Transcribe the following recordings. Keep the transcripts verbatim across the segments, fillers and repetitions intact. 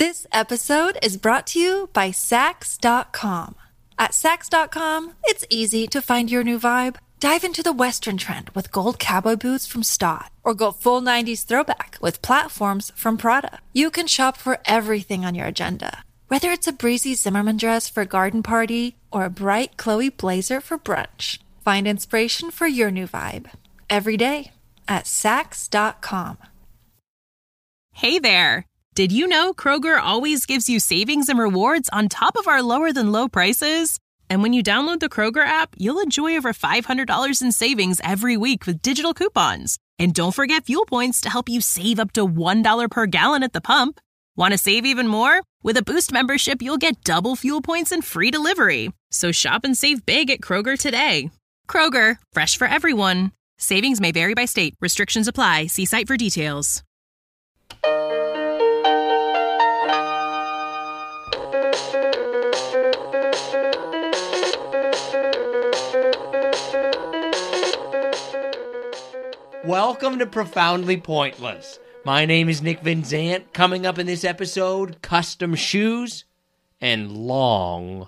This episode is brought to you by Sax dot com. At Sax dot com, it's easy to find your new vibe. Dive into the Western trend with gold cowboy boots from Stott, or go full nineties throwback with platforms from Prada. You can shop for everything on your agenda, whether it's a breezy Zimmermann dress for a garden party or a bright Chloe blazer for brunch. Find inspiration for your new vibe every day at Sax dot com. Hey there! Did you know Kroger always gives you savings and rewards on top of our lower-than-low prices? And when you download the Kroger app, you'll enjoy over five hundred dollars in savings every week with digital coupons. And don't forget fuel points to help you save up to one dollar per gallon at the pump. Want to save even more? With a Boost membership, you'll get double fuel points and free delivery. So shop and save big at Kroger today. Kroger, fresh for everyone. Savings may vary by state. Restrictions apply. See site for details. Welcome to Profoundly Pointless. My name is Nick Vinzant. Coming up in this episode, custom shoes and long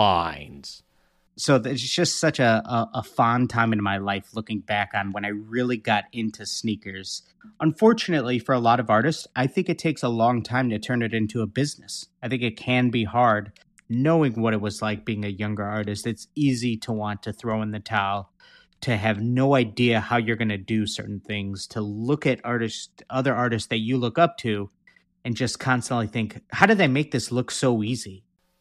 lines. So it's just such a, a, a fond time in my life looking back on when I really got into sneakers. Unfortunately, for a lot of artists, I think it takes a long time to turn it into a business. I think it can be hard. Knowing what it was like being a younger artist, it's easy to want to throw in the towel, to have no idea how you're going to do certain things, to look at artists, other artists that you look up to and just constantly think, how did they make this look so easy?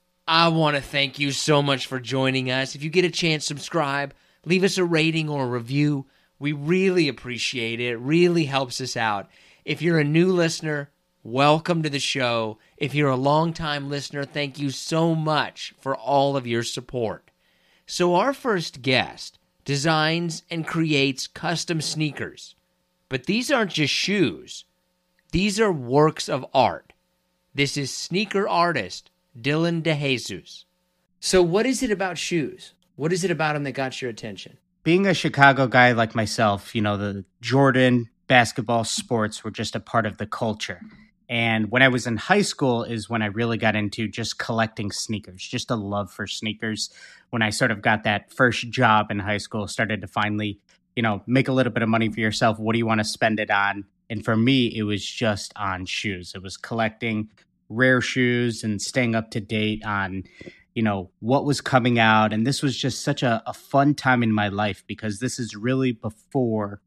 I want to thank you so much for joining us. If you get a chance, subscribe, leave us a rating or a review. We really appreciate it. It really helps us out. If you're a new listener, welcome to the show. If you're a longtime listener, thank you so much for all of your support. So our first guest designs and creates custom sneakers. But these aren't just shoes. These are works of art. This is sneaker artist Dylan DeJesus. So what is it about shoes? What is it about them that got your attention? Being a Chicago guy like myself, you know, the Jordan basketball sports were just a part of the culture. And when I was in high school is when I really got into just collecting sneakers, just a love for sneakers. When I sort of got that first job in high school, started to finally, you know, make a little bit of money for yourself. What do you want to spend it on? And for me, it was just on shoes. It was collecting rare shoes and staying up to date on, you know, what was coming out. And this was just such a, a fun time in my life because this is really before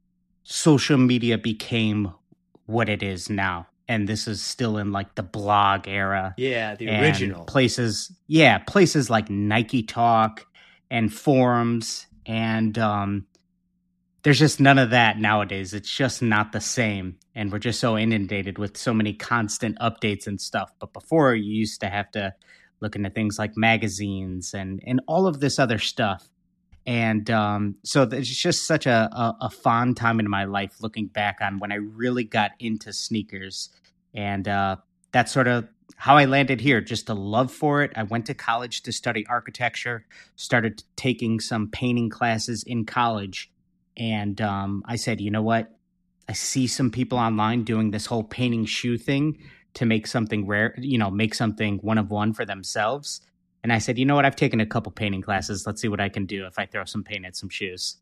social media became what it is now. And this is still in like the blog era. Yeah, the and original. Places, yeah, places like Nike Talk and forums. And um, there's just none of that nowadays. It's just not the same. And we're just so inundated with so many constant updates and stuff. But before, you used to have to look into things like magazines and, and all of this other stuff. And um, so it's just such a, a, a fond time in my life looking back on when I really got into sneakers. And uh, that's sort of how I landed here, just a love for it. I went to college to study architecture, started taking some painting classes in college. And um, I said, you know what? I see some people online doing this whole painting shoe thing to make something rare, you know, make something one of one for themselves. And I said, you know what? I've taken a couple painting classes. Let's see what I can do if I throw some paint at some shoes.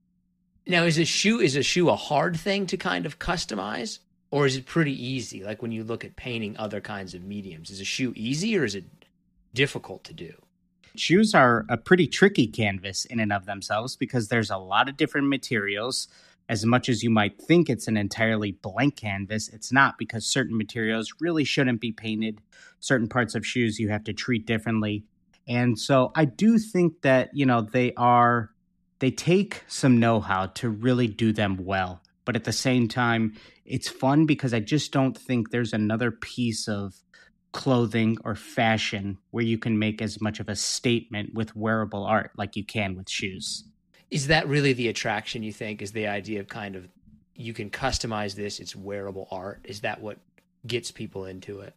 Now, is a shoe is a shoe a hard thing to kind of customize, or is it pretty easy? Like when you look at painting other kinds of mediums, is a shoe easy or is it difficult to do? Shoes are a pretty tricky canvas in and of themselves because there's a lot of different materials. As much as you might think it's an entirely blank canvas, it's not, because certain materials really shouldn't be painted. Certain parts of shoes you have to treat differently. And so I do think that, you know, they are, they take some know-how to really do them well. But at the same time, it's fun because I just don't think there's another piece of clothing or fashion where you can make as much of a statement with wearable art like you can with shoes. Is that really the attraction, you think, is the idea of kind of, you can customize this, it's wearable art? Is that what gets people into it?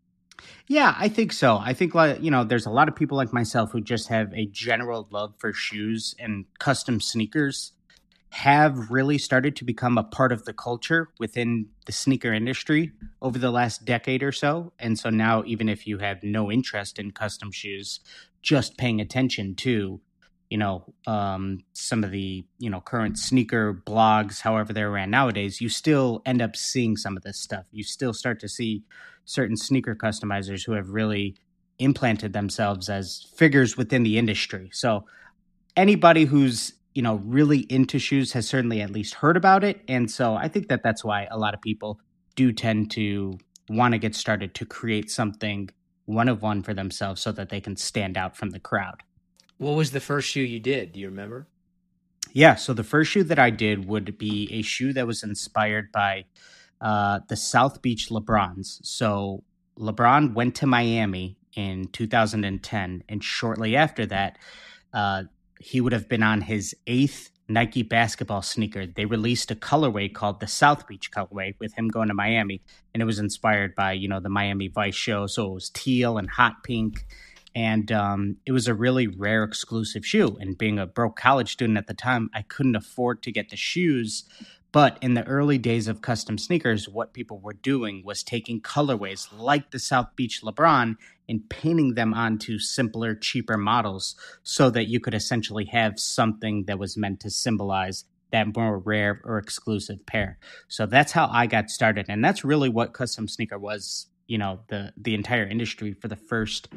Yeah, I think so. I think, like, you know, there's a lot of people like myself who just have a general love for shoes, and custom sneakers have really started to become a part of the culture within the sneaker industry over the last decade or so. And so now, even if you have no interest in custom shoes, just paying attention to, you know, um, some of the, you know, current sneaker blogs, however they're ran nowadays, you still end up seeing some of this stuff. You still start to see certain sneaker customizers who have really implanted themselves as figures within the industry. So anybody who's, you know, really into shoes has certainly at least heard about it. And so I think that that's why a lot of people do tend to want to get started to create something one of one for themselves so that they can stand out from the crowd. What was the first shoe you did? Do you remember? Yeah. So the first shoe that I did would be a shoe that was inspired by uh, the South Beach LeBrons. So LeBron went to Miami in two thousand ten. And shortly after that, uh, he would have been on his eighth Nike basketball sneaker. They released a colorway called the South Beach colorway with him going to Miami. And it was inspired by, you know, the Miami Vice show. So it was teal and hot pink. And um, it was a really rare exclusive shoe. And being a broke college student at the time, I couldn't afford to get the shoes. But in the early days of custom sneakers, what people were doing was taking colorways like the South Beach LeBron and painting them onto simpler, cheaper models so that you could essentially have something that was meant to symbolize that more rare or exclusive pair. So that's how I got started. And that's really what custom sneaker was, you know, the, the entire industry for the first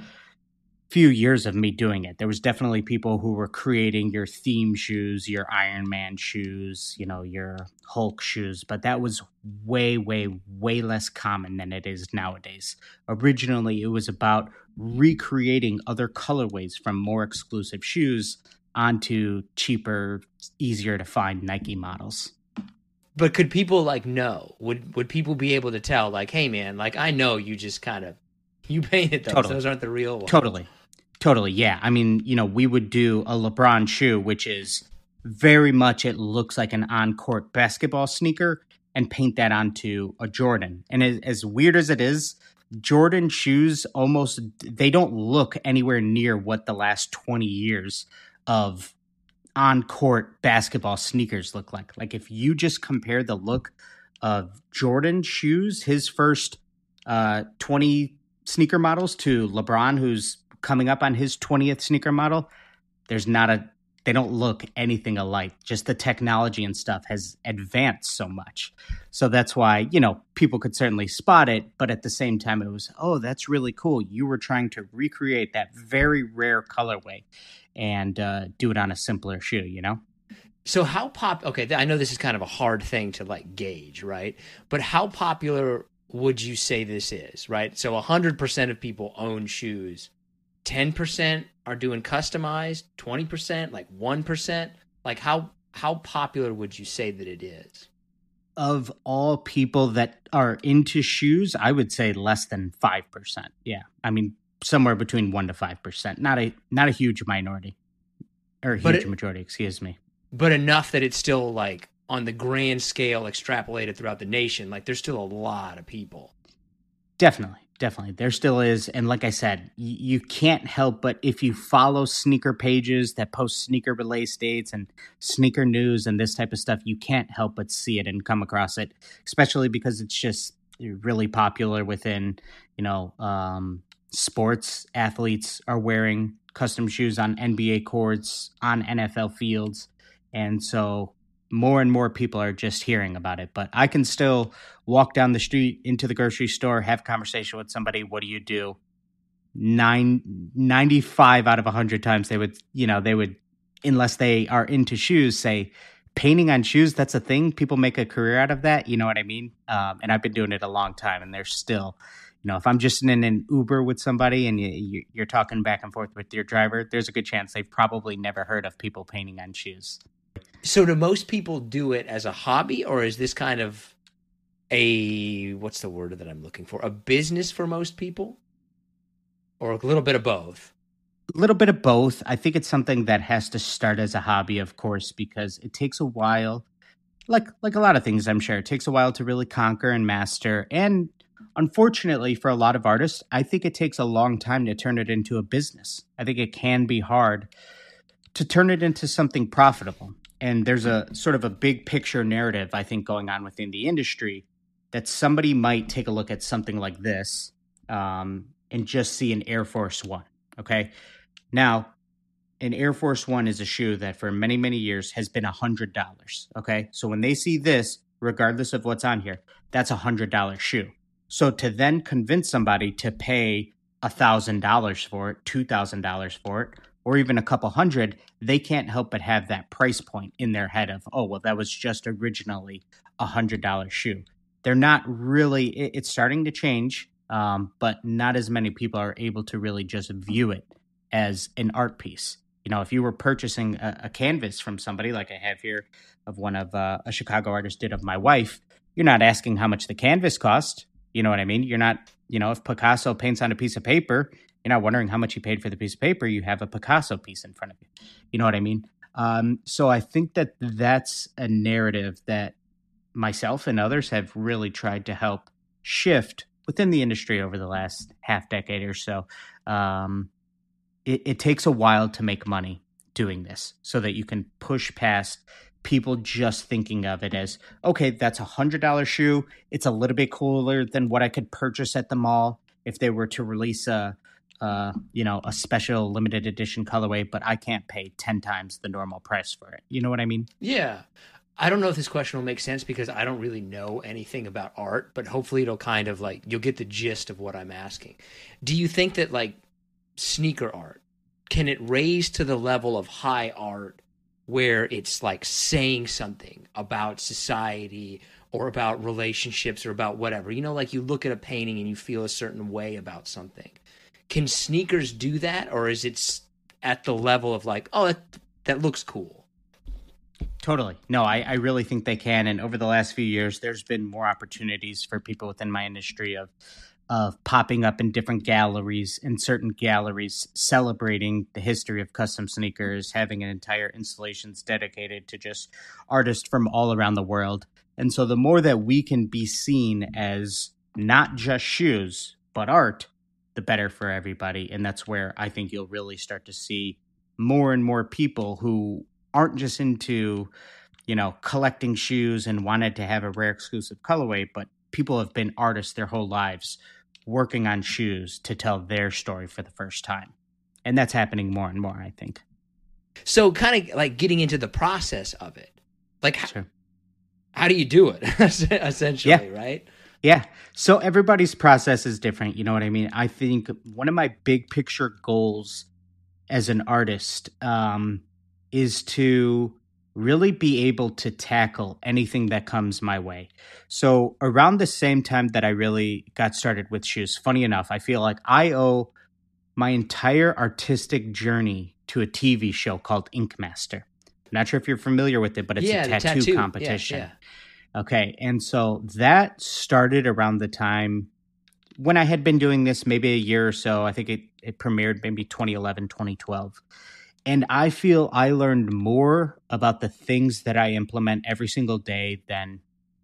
few years of me doing it. There was definitely people who were creating your theme shoes, your Iron Man shoes, you know, your Hulk shoes, but that was way, way, way less common than it is nowadays. Originally, it was about recreating other colorways from more exclusive shoes onto cheaper, easier to find Nike models. But could people like know? Would would people be able to tell, like, hey man, like I know you just kind of you painted those. Totally. Those aren't the real ones. Totally. Totally, yeah. I mean, you know, we would do a LeBron shoe, which is very much, it looks like an on-court basketball sneaker, and paint that onto a Jordan. And as, as weird as it is, Jordan shoes almost, they don't look anywhere near what the last twenty years of on-court basketball sneakers look like. Like if you just compare the look of Jordan shoes, his first uh, twenty sneaker models, to LeBron, who's coming up on his twentieth sneaker model, there's not a, they don't look anything alike. Just the technology and stuff has advanced so much. So that's why, you know, people could certainly spot it, but at the same time it was, oh, that's really cool. You were trying to recreate that very rare colorway and uh, do it on a simpler shoe, you know? So how pop, okay, I know this is kind of a hard thing to like gauge, right? But how popular would you say this is, right? So one hundred percent of people own shoes. ten percent are doing customized, twenty percent, like one percent. Like how how popular would you say that it is? Of all people that are into shoes, I would say less than five percent. Yeah. I mean, somewhere between one to five percent. Not a not a huge minority. Or a huge it, majority, excuse me. But enough that it's still like on the grand scale extrapolated throughout the nation, like there's still a lot of people. Definitely. Definitely. There still is. And like I said, y- you can't help but if you follow sneaker pages that post sneaker release dates and sneaker news and this type of stuff, you can't help but see it and come across it, especially because it's just really popular within, you know, um, sports. Athletes are wearing custom shoes on N B A courts, on N F L fields. And so more and more people are just hearing about it. But I can still walk down the street into the grocery store, have a conversation with somebody. What do you do? Nine, ninety-five out of one hundred times they would, you know, they would, unless they are into shoes, say painting on shoes, that's a thing. People make a career out of that. You know what I mean? Um, and I've been doing it a long time, and they're still, you know, if I'm just in an Uber with somebody and you, you're talking back and forth with your driver, there's a good chance they've probably never heard of people painting on shoes. So do most people do it as a hobby, or is this kind of a, what's the word that I'm looking for? A business for most people? Or a little bit of both? A little bit of both. I think it's something that has to start as a hobby, of course, because it takes a while. Like like a lot of things, I'm sure. It takes a while to really conquer and master. And unfortunately, for a lot of artists, I think it takes a long time to turn it into a business. I think it can be hard to turn it into something profitable. And there's a sort of a big picture narrative, I think, going on within the industry that somebody might take a look at something like this um, and just see an Air Force One. Okay. Now, an Air Force One is a shoe that for many, many years has been one hundred dollars. Okay. So when they see this, regardless of what's on here, that's a one hundred dollars shoe. So to then convince somebody to pay one thousand dollars for it, two thousand dollars for it, or even a couple hundred, they can't help but have that price point in their head of, oh, well, that was just originally a one hundred dollars shoe. They're not really, it, it's starting to change, um, but not as many people are able to really just view it as an art piece. You know, if you were purchasing a, a canvas from somebody like I have here of one of uh, a Chicago artist did of my wife, you're not asking how much the canvas cost. You know what I mean? You're not, you know, if Picasso paints on a piece of paper, you're not wondering how much he paid for the piece of paper. You have a Picasso piece in front of you. You know what I mean? Um, so I think that that's a narrative that myself and others have really tried to help shift within the industry over the last half decade or so. Um, it, it takes a while to make money doing this so that you can push past people just thinking of it as, okay, that's a one hundred dollars shoe. It's a little bit cooler than what I could purchase at the mall if they were to release a, uh, you know, a special limited edition colorway, but I can't pay ten times the normal price for it. You know what I mean? Yeah. I don't know if this question will make sense because I don't really know anything about art, but hopefully it'll kind of like, you'll get the gist of what I'm asking. Do you think that like sneaker art, can it raise to the level of high art where it's like saying something about society or about relationships or about whatever? You know, like you look at a painting and you feel a certain way about something. Can sneakers do that, or is it at the level of like, oh, that, that looks cool? Totally. No, I, I really think they can. And over the last few years, there's been more opportunities for people within my industry of of popping up in different galleries, in certain galleries, celebrating the history of custom sneakers, having an entire installations dedicated to just artists from all around the world. And so the more that we can be seen as not just shoes, but art, the better for everybody. And that's where I think you'll really start to see more and more people who aren't just into, you know, collecting shoes and wanted to have a rare exclusive colorway, but people have been artists their whole lives working on shoes to tell their story for the first time. And that's happening more and more, I think. So kind of like getting into the process of it. Like, sure. how, how do you do it, essentially, yeah. right? Yeah. So everybody's process is different. You know what I mean? I think one of my big picture goals as an artist um, is to really be able to tackle anything that comes my way. So around the same time that I really got started with shoes, funny enough, I feel like I owe my entire artistic journey to a T V show called Ink Master. I'm not sure if you're familiar with it, but it's yeah, a tattoo, tattoo. competition. Yeah, yeah. Okay. And so that started around the time when I had been doing this maybe a year or so. I think it, it premiered maybe twenty eleven, twenty twelve. And I feel I learned more about the things that I implement every single day than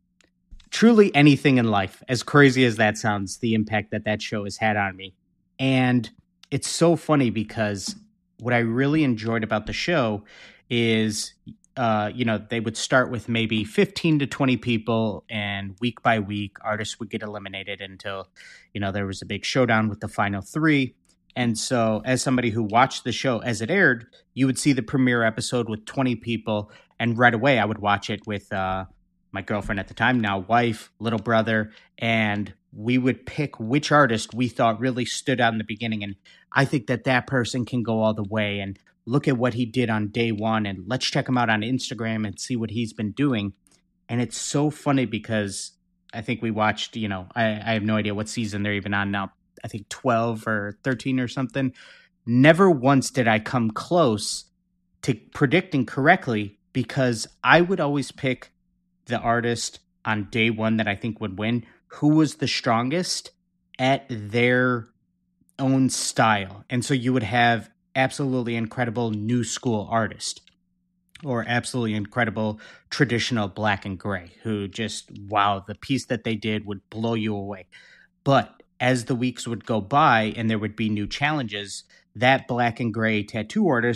truly anything in life. As crazy as that sounds, the impact that that show has had on me. And it's so funny because what I really enjoyed about the show is, uh, you know, they would start with maybe fifteen to twenty people, and week by week, artists would get eliminated until, you know, there was a big showdown with the final three. And so as somebody who watched the show as it aired, you would see the premiere episode with twenty people. And right away, I would watch it with uh, my girlfriend at the time, now wife, little brother. And we would pick which artist we thought really stood out in the beginning. And I think that that person can go all the way. And look at what he did on day one. And let's check him out on Instagram and see what he's been doing. And it's so funny because I think we watched, you know, I, I have no idea what season they're even on now. I think twelve or thirteen or something. Never once did I come close to predicting correctly because I would always pick the artist on day one that I think would win, who was the strongest at their own style. And so you would have absolutely incredible new school artist or absolutely incredible traditional black and gray who just, wow, the piece that they did would blow you away. But as the weeks would go by and there would be new challenges, that black and gray tattoo artist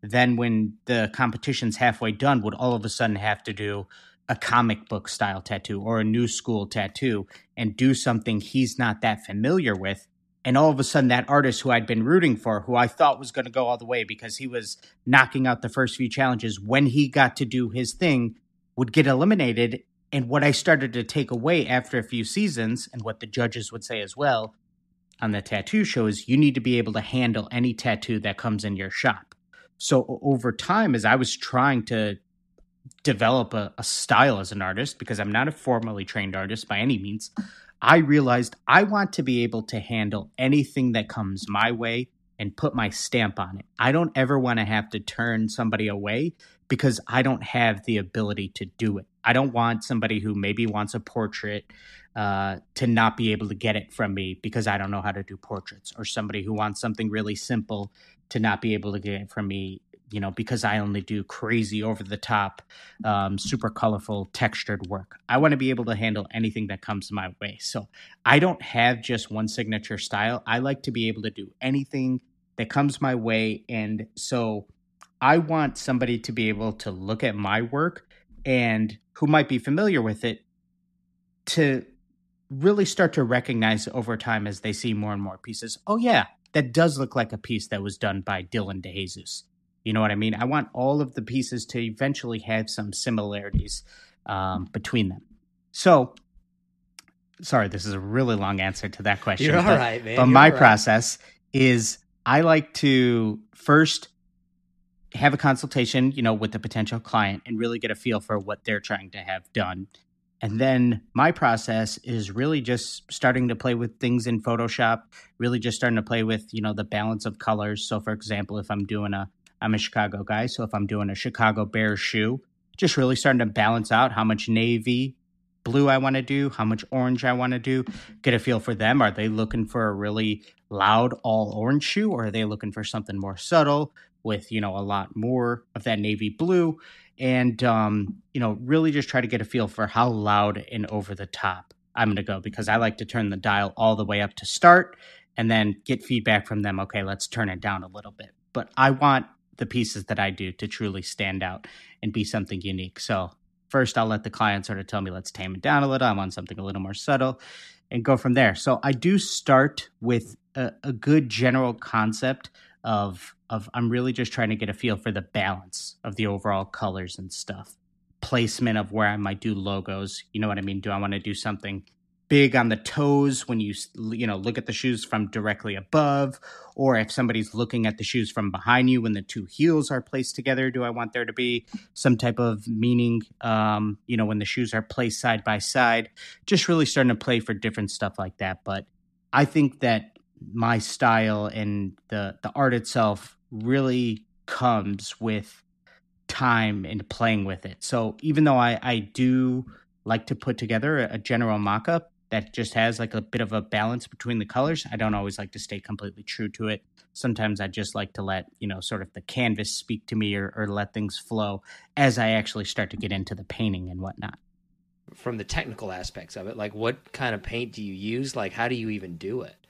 then when the competition's halfway done, would all of a sudden have to do a comic book style tattoo or a new school tattoo and do something he's not that familiar with. And all of a sudden that artist who I'd been rooting for, who I thought was going to go all the way because he was knocking out the first few challenges, when he got to do his thing, would get eliminated. And what I started to take away after a few seasons, and what the judges would say as well on the tattoo show, is you need to be able to handle any tattoo that comes in your shop. So over time, as I was trying to develop a, a style as an artist, because I'm not a formally trained artist by any means, I realized I want to be able to handle anything that comes my way and put my stamp on it. I don't ever want to have to turn somebody away because I don't have the ability to do it. I don't want somebody who maybe wants a portrait uh, to not be able to get it from me because I don't know how to do portraits, or somebody who wants something really simple to not be able to get it from me, you know, because I only do crazy, over the top, um, super colorful, textured work. I want to be able to handle anything that comes my way. So I don't have just one signature style. I like to be able to do anything that comes my way. And so I want somebody to be able to look at my work, and who might be familiar with it, to really start to recognize over time as they see more and more pieces. Oh yeah, that does look like a piece that was done by Dylan DeJesus. You know what I mean? I want all of the pieces to eventually have some similarities um, between them. So, sorry, this is a really long answer to that question. You're all but, right, man. But You're my right. process is I like to first have a consultation, you know, with the potential client and really get a feel for what they're trying to have done. And then my process is really just starting to play with things in Photoshop, really just starting to play with, you know, the balance of colors. So for example, if I'm doing a, I'm a Chicago guy. So if I'm doing a Chicago Bears shoe, just really starting to balance out how much navy blue I want to do, how much orange I want to do, get a feel for them. Are they looking for a really loud all orange shoe, or are they looking for something more subtle with, you know, a lot more of that navy blue? And, um, you know, really just try to get a feel for how loud and over the top I'm going to go, because I like to turn the dial all the way up to start and then get feedback from them. Okay, let's turn it down a little bit. But I want the pieces that I do to truly stand out and be something unique. So first, I'll let the client sort of tell me, let's tame it down a little. I want something a little more subtle, and go from there. So I do start with a, a good general concept of, of I'm really just trying to get a feel for the balance of the overall colors and stuff. Placement of where I might do logos. You know what I mean? Do I want to do something big on the toes when you, you know, look at the shoes from directly above? Or if somebody's looking at the shoes from behind you when the two heels are placed together, do I want there to be some type of meaning, um, you know, when the shoes are placed side by side? Just really starting to play for different stuff like that. But I think that my style and the, the art itself really comes with time and playing with it. So even though I, I do like to put together a, a general mock-up that just has like a bit of a balance between the colors, I don't always like to stay completely true to it. Sometimes I just like to let, you know, sort of the canvas speak to me, or, or let things flow as I actually start to get into the painting and whatnot. From the technical aspects of it, like what kind of paint do you use? Like, how do you even do it?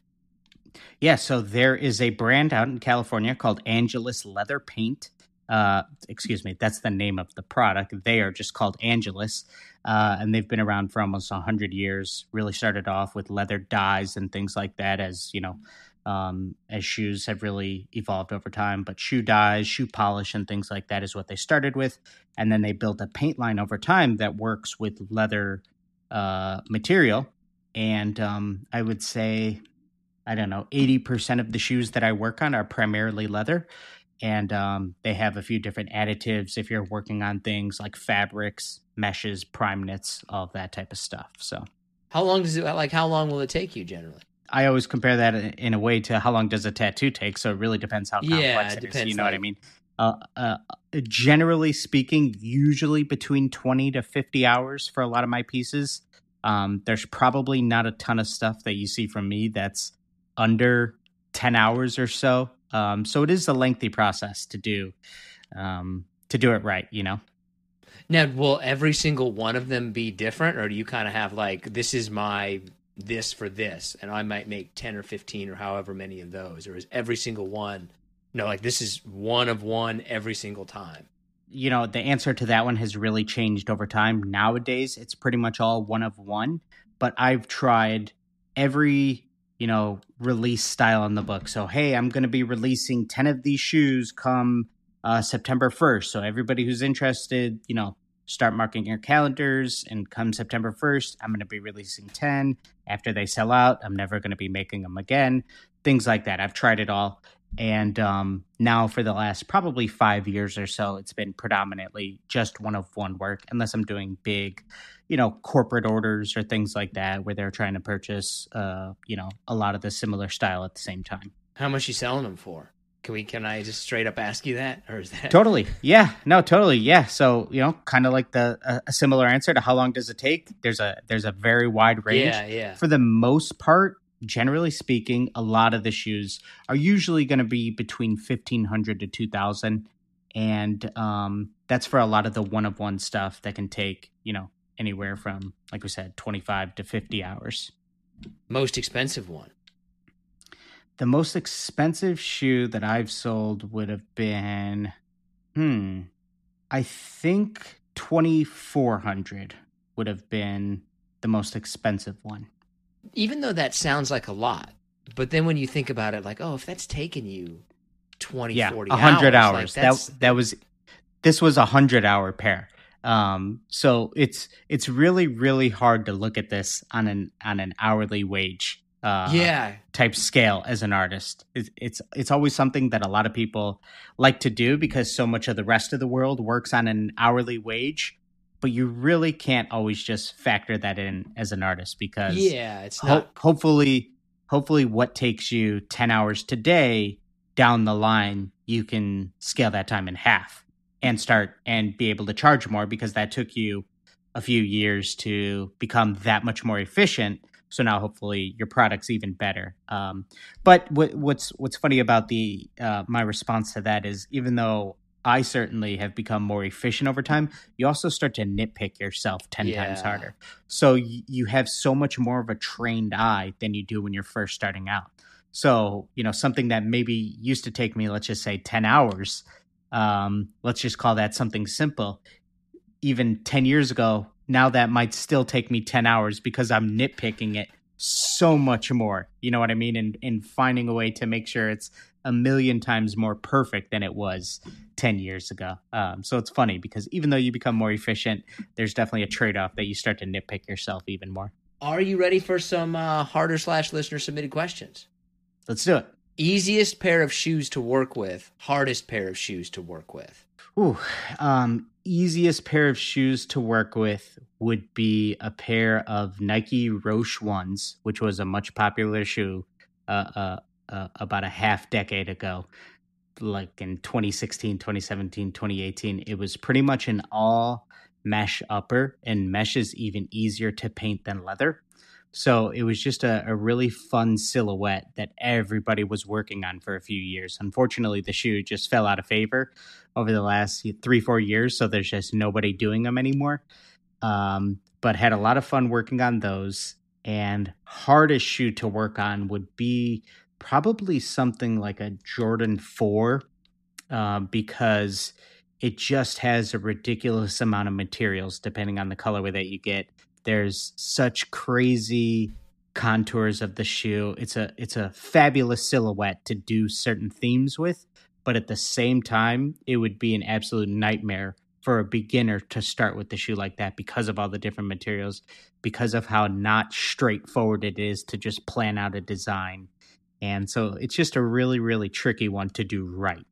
Yeah, so there is a brand out in California called Angelus Leather Paint. Uh, excuse me, that's the name of the product. They are just called Angelus, uh, and they've been around for almost one hundred years. Really started off with leather dyes and things like that, as you know, um, as shoes have really evolved over time. But shoe dyes, shoe polish, and things like that is what they started with. And then they built a paint line over time that works with leather uh, material. And um, I would say, I don't know, eighty percent of the shoes that I work on are primarily leather. And um, they have a few different additives if you're working on things like fabrics, meshes, prime knits, all of that type of stuff. So how long does it, like, how long will it take you generally? I always compare that in a way to how long does a tattoo take. So it really depends how complex yeah, it, it depends, is. You know like... what I mean? Uh, uh, generally speaking, usually between twenty to fifty hours for a lot of my pieces. Um, there's probably not a ton of stuff that you see from me that's under ten hours or so. Um, so it is a lengthy process to do, um, to do it right, you know? Now, will every single one of them be different, or do you kind of have like, this is my, this for this, and I might make ten or fifteen or however many of those, or is every single one No, like this is one of one every single time? You know, the answer to that one has really changed over time. Nowadays, it's pretty much all one of one, but I've tried every, you know, release style in the book. So, hey, I'm going to be releasing ten of these shoes come uh, September first. So everybody who's interested, you know, start marking your calendars, and come September first, I'm going to be releasing ten. After they sell out, I'm never going to be making them again. Things like that. I've tried it all. And um, now for the last probably five years or so, it's been predominantly just one of one work, unless I'm doing big, you know, corporate orders or things like that, where they're trying to purchase, uh, you know, a lot of the similar style at the same time. How much you selling them for? Can we? Can I just straight up ask you that, or is that totally? Yeah, no, totally. Yeah. So you know, kind of like the uh, a similar answer to how long does it take? There's a there's a very wide range. Yeah, yeah. For the most part, generally speaking, a lot of the shoes are usually going to be between fifteen hundred to two thousand, and um, that's for a lot of the one of one stuff that can take, you know, anywhere from, like we said, twenty-five to fifty hours. Most expensive one? The most expensive shoe that I've sold would have been, hmm, I think twenty-four hundred would have been the most expensive one. Even though that sounds like a lot, but then when you think about it, like, oh, if that's taken you twenty, yeah, forty one hundred hours, hours. Like that that was this was a hundred hour pair. Um, so it's it's really really hard to look at this on an on an hourly wage uh, yeah type scale as an artist. It's, it's it's always something that a lot of people like to do because so much of the rest of the world works on an hourly wage. But you really can't always just factor that in as an artist, because yeah, it's ho- not. hopefully, hopefully, what takes you ten hours today, down the line, you can scale that time in half and start and be able to charge more, because that took you a few years to become that much more efficient. So now, hopefully, your product's even better. Um, but what, what's what's funny about the uh, my response to that is, even though I certainly have become more efficient over time, you also start to nitpick yourself ten Yeah. times harder. So y- you have so much more of a trained eye than you do when you're first starting out. So, you know, something that maybe used to take me, let's just say ten hours, um, let's just call that something simple. Even ten years ago, now that might still take me ten hours because I'm nitpicking it so much more. You know what I mean? And, and finding a way to make sure it's a million times more perfect than it was ten years ago. Um, so it's funny because even though you become more efficient, there's definitely a trade-off that you start to nitpick yourself even more. Are you ready for some uh, harder slash listener submitted questions? Let's do it. Easiest pair of shoes to work with, hardest pair of shoes to work with. Ooh, um, easiest pair of shoes to work with would be a pair of Nike Roshe ones, which was a much popular shoe uh, uh, uh, about a half decade ago, like in twenty sixteen, twenty seventeen, twenty eighteen. It was pretty much an all mesh upper, and mesh is even easier to paint than leather. So it was just a, a really fun silhouette that everybody was working on for a few years. Unfortunately, the shoe just fell out of favor over the last three, four years. So there's just nobody doing them anymore. Um, but had a lot of fun working on those. And hardest shoe to work on would be probably something like a Jordan four, uh, because it just has a ridiculous amount of materials depending on the colorway that you get. There's such crazy contours of the shoe. It's a it's a fabulous silhouette to do certain themes with, but at the same time, it would be an absolute nightmare for a beginner to start with the shoe like that because of all the different materials, because of how not straightforward it is to just plan out a design. And so it's just a really, really tricky one to do right.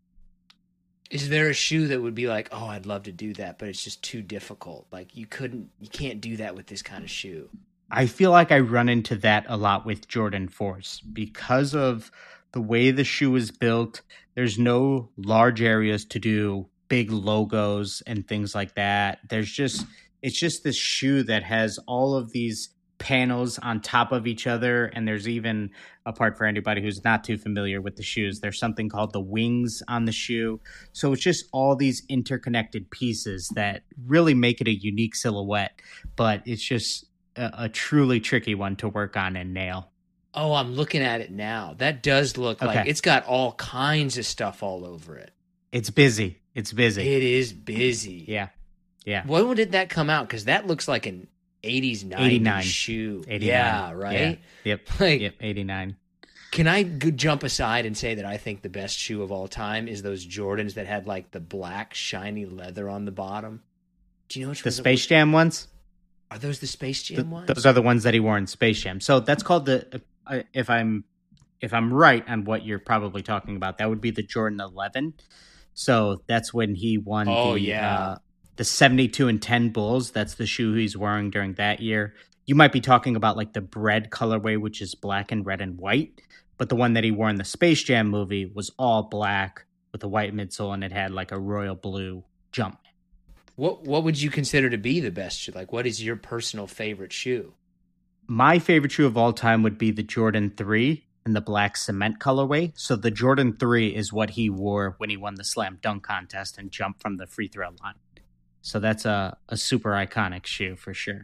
Is there a shoe that would be like, oh, I'd love to do that, but it's just too difficult? Like you couldn't, you can't do that with this kind of shoe. I feel like I run into that a lot with Jordan fours because of the way the shoe is built. There's no large areas to do big logos and things like that. There's just, it's just this shoe that has all of these panels on top of each other, and there's even a part for anybody who's not too familiar with the shoes. There's something called the wings on the shoe. So it's just all these interconnected pieces that really make it a unique silhouette, but it's just a, a truly tricky one to work on and nail. Oh, I'm looking at it now. That does look Okay. like it's got all kinds of stuff all over it. It's busy. It's busy. It is busy. Yeah. Yeah. When did that come out? Because that looks like an eighties, nineties eighty-nine shoe. eighty-nine. Yeah, right? Yeah. Yep. Like, yep. eighty-nine. Can I g- jump aside and say that I think the best shoe of all time is those Jordans that had like the black shiny leather on the bottom? Do you know which The ones? Space Jam ones? Are those the Space Jam Th- ones? Those are the ones that he wore in Space Jam. So that's called the, uh, if I'm if I'm right on what you're probably talking about, that would be the Jordan eleven. So that's when he won Oh, the yeah. uh, the seventy-two and ten Bulls. That's the shoe he's wearing during that year. You might be talking about like the bread colorway, which is black and red and white. But the one that he wore in the Space Jam movie was all black with a white midsole, and it had like a royal blue jump. What What would you consider to be the best shoe? Like, what is your personal favorite shoe? My favorite shoe of all time would be the Jordan three in the black cement colorway. So the Jordan three is what he wore when he won the slam dunk contest and jumped from the free throw line. So that's a, a super iconic shoe for sure.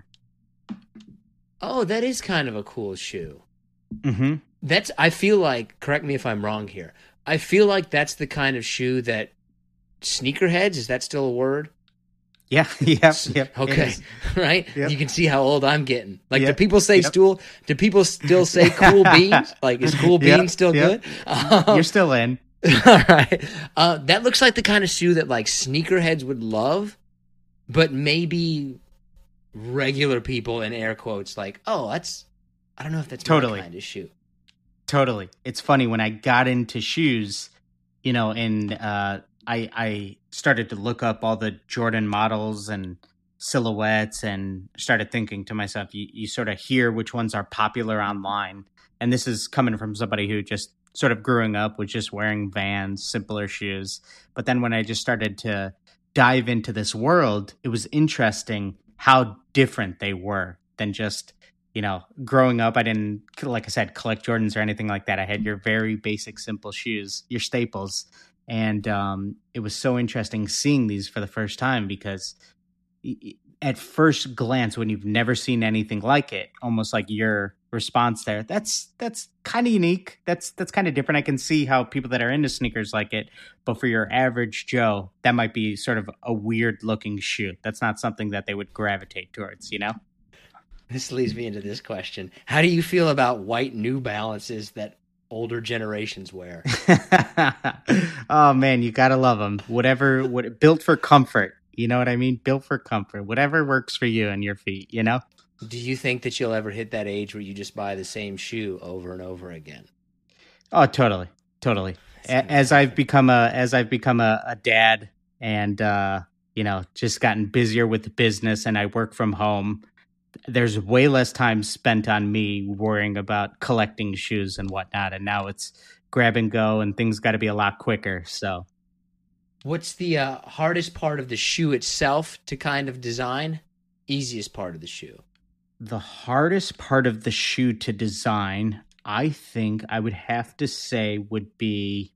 Oh, that is kind of a cool shoe. Mm-hmm. That's, I feel like, correct me if I'm wrong here, I feel like that's the kind of shoe that sneakerheads, is that still a word? Yeah, yep, yep. it Okay, is. right? Yep. You can see how old I'm getting. Like, do Yep, people say yep. stool? Do people still say cool beans? Like, is cool Yep, beans still yep. good? Um, You're still in. all right. Uh, that looks like the kind of shoe that, like, sneakerheads would love, but maybe regular people, in air quotes, like, oh, that's, I don't know if that's Totally. my kind of shoe. Totally. It's funny when I got into shoes, you know, and uh, I I started to look up all the Jordan models and silhouettes and started thinking to myself, you, you sort of hear which ones are popular online. And this is coming from somebody who just sort of growing up with just wearing Vans, simpler shoes. But then when I just started to dive into this world, it was interesting how different they were than just, you know, growing up. I didn't, like I said, collect Jordans or anything like that. I had your very basic, simple shoes, your staples. And um, it was so interesting seeing these for the first time because at first glance, when you've never seen anything like it, almost like your response there, that's that's kind of unique. That's that's kind of different. I can see how people that are into sneakers like it, but for your average Joe, that might be sort of a weird looking shoe. That's not something that they would gravitate towards, you know? This leads me into this question. How do you feel about white New Balances that older generations wear? Oh man, you gotta love them. Whatever, what built for comfort. You know what I mean? Built for comfort. Whatever works for you and your feet. You know. Do you think that you'll ever hit that age where you just buy the same shoe over and over again? Oh, totally, totally. A- As I've become a as I've become a, a dad, and uh, you know, just gotten busier with business, and I work from home. There's way less time spent on me worrying about collecting shoes and whatnot, and now it's grab and go, and things got to be a lot quicker. So, what's the uh, hardest part of the shoe itself to kind of design? Easiest part of the shoe? The hardest part of the shoe to design, I think I would have to say would be,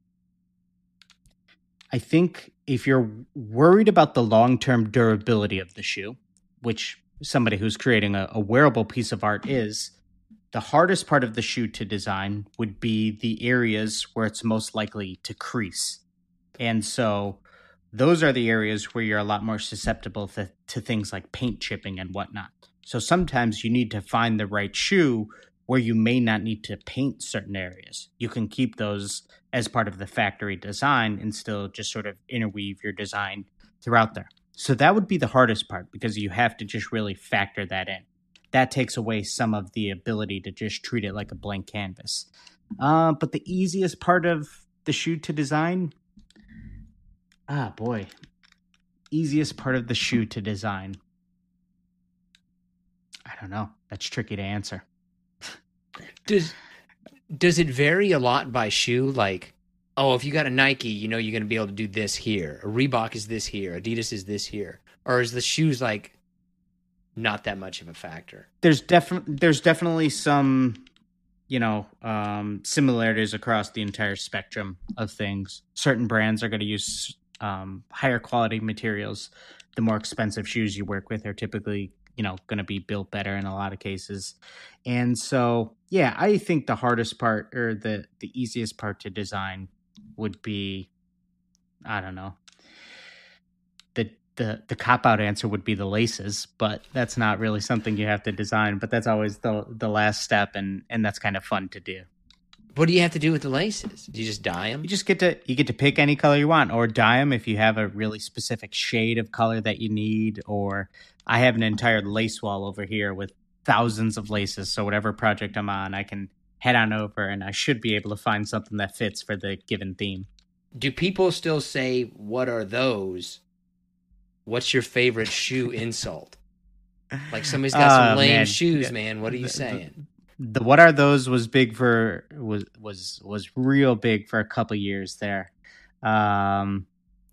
I think if you're worried about the long-term durability of the shoe, which somebody who's creating a, a wearable piece of art is, the hardest part of the shoe to design would be the areas where it's most likely to crease. And so those are the areas where you're a lot more susceptible to, to things like paint chipping and whatnot. So sometimes you need to find the right shoe where you may not need to paint certain areas. You can keep those as part of the factory design and still just sort of interweave your design throughout there. So that would be the hardest part because you have to just really factor that in. That takes away some of the ability to just treat it like a blank canvas. Uh, but the easiest part of the shoe to design, ah, boy, easiest part of the shoe to design. I don't know. That's tricky to answer. Does does it vary a lot by shoe? Like, oh, if you got a Nike, you know you're going to be able to do this here. A Reebok is this here. Adidas is this here. Or is the shoes like not that much of a factor? There's definitely there's definitely some, you know, um, similarities across the entire spectrum of things. Certain brands are going to use um, higher quality materials. The more expensive shoes you work with are typically you know, going to be built better in a lot of cases. And so, yeah, I think the hardest part or the, the easiest part to design would be, I don't know, the, the, the cop-out answer would be the laces, but that's not really something you have to design, but that's always the, the last step. And, and that's kind of fun to do. What do you have to do with the laces? Do you just dye them? You just get to you get to pick any color you want, or dye them if you have a really specific shade of color that you need. Or I have an entire lace wall over here with thousands of laces. So whatever project I'm on, I can head on over, and I should be able to find something that fits for the given theme. Do people still say, "What are those?" What's your favorite shoe insult? Like somebody's got some Oh, lame man. shoes, Yeah. man. What are you The- saying? The what are those was big for was was was real big for a couple years there. Um,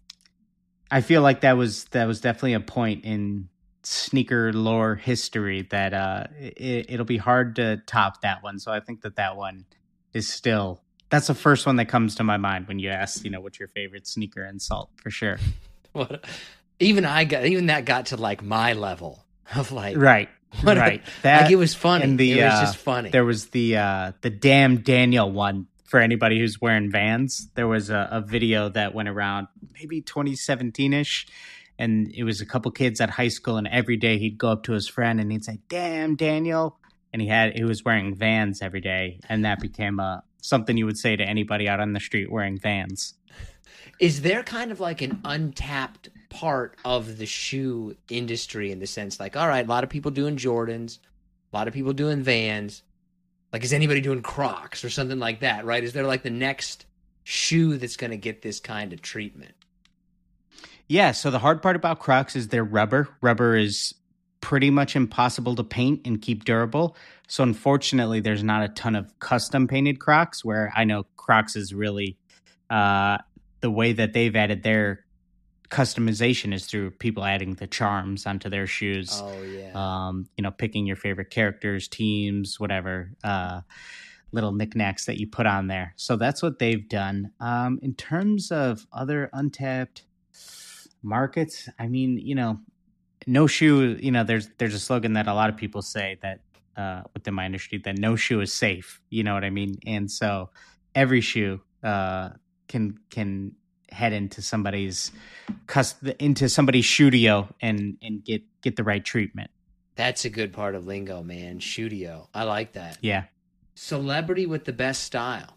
I feel like that was that was definitely a point in sneaker lore history that uh, it, it'll be hard to top that one. So I think that that one is still that's the first one that comes to my mind when you ask, you know, what's your favorite sneaker insult for sure. What? Even I got even that got to like my level of like Right. what a- right. like it was funny. and the, it was uh, just funny. There was the uh, the damn Daniel one for anybody who's wearing Vans. There was a, a video that went around maybe twenty seventeen ish, and it was a couple kids at high school, and every day he'd go up to his friend and he'd say, "Damn Daniel," and he had he was wearing Vans every day, and that became a something you would say to anybody out on the street wearing Vans. Is there kind of like an untapped part of the shoe industry in the sense like, all right, a lot of people doing Jordans, a lot of people doing Vans. Like, is anybody doing Crocs or something like that, right? Is there like the next shoe that's going to get this kind of treatment? Yeah, so the hard part about Crocs is they're rubber. Rubber is pretty much impossible to paint and keep durable. So unfortunately, there's not a ton of custom painted Crocs, where I know Crocs is really uh, the way that they've added their customization is through people adding the charms onto their shoes. Oh, yeah. Um, you know, picking your favorite characters, teams, whatever, uh, little knickknacks that you put on there. So that's what they've done. Um, in terms of other untapped markets, I mean, you know, no shoe, you know, there's there's a slogan that a lot of people say that uh, within my industry that no shoe is safe. You know what I mean? And so every shoe uh, can can head into somebody's cust- into somebody's studio and and get get the right treatment. That's a good part of lingo, man. Studio. I like that. Yeah. Celebrity with the best style.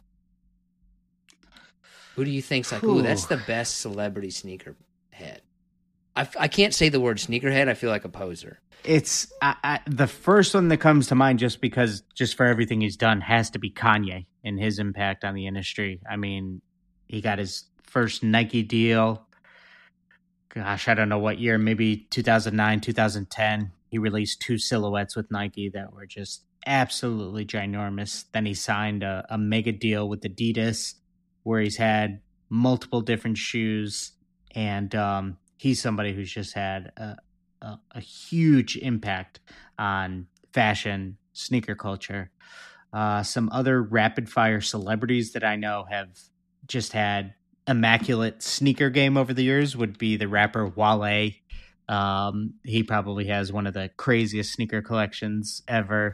Who do you think's like, ooh, that's Whew. the best celebrity sneaker head? I, I can't say the word sneakerhead. I feel like a poser. It's I, I, the first one that comes to mind, just because, just for everything he's done, has to be Kanye and his impact on the industry. I mean, he got his first Nike deal. Gosh, I don't know what year, maybe two thousand nine, two thousand ten. He released two silhouettes with Nike that were just absolutely ginormous. Then he signed a, a mega deal with Adidas, where he's had multiple different shoes, and um, he's somebody who's just had a, a, a huge impact on fashion, sneaker culture. Uh, some other rapid fire celebrities that I know have just had immaculate sneaker game over the years would be the rapper Wale. Um, he probably has one of the craziest sneaker collections ever.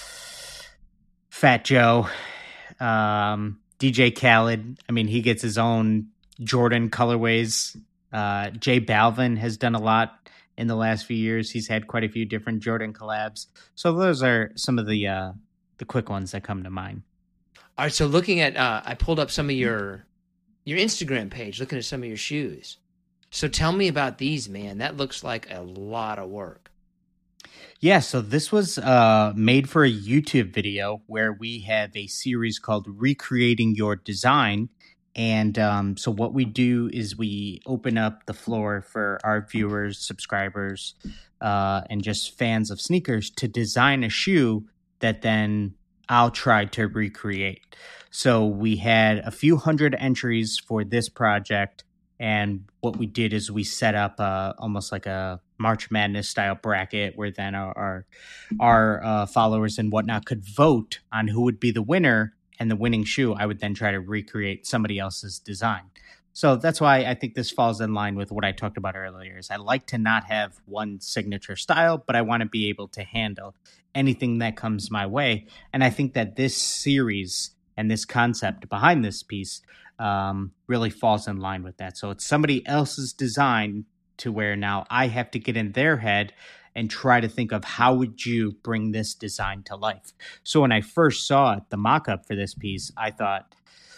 Fat Joe, um, D J Khaled. I mean, he gets his own Jordan colorways. Uh, J Balvin has done a lot in the last few years. He's had quite a few different Jordan collabs. So those are some of the uh, the quick ones that come to mind. All right, so looking at, uh, I pulled up some of your your Instagram page, looking at some of your shoes. So tell me about these, man. That looks like a lot of work. Yeah, so this was uh, made for a YouTube video where we have a series called Recreating Your Design. And um, so what we do is we open up the floor for our viewers, subscribers, uh, and just fans of sneakers to design a shoe that then I'll try to recreate. So we had a few hundred entries for this project. And what we did is we set up uh, almost like a March Madness style bracket where then our our, our uh, followers and whatnot could vote on who would be the winner, and the winning shoe I would then try to recreate somebody else's design. So that's why I think this falls in line with what I talked about earlier. Is I like to not have one signature style, but I want to be able to handle anything that comes my way. And I think that this series and this concept behind this piece um, really falls in line with that. So it's somebody else's design to where now I have to get in their head and try to think of how would you bring this design to life. So when I first saw it, the mock-up for this piece, I thought,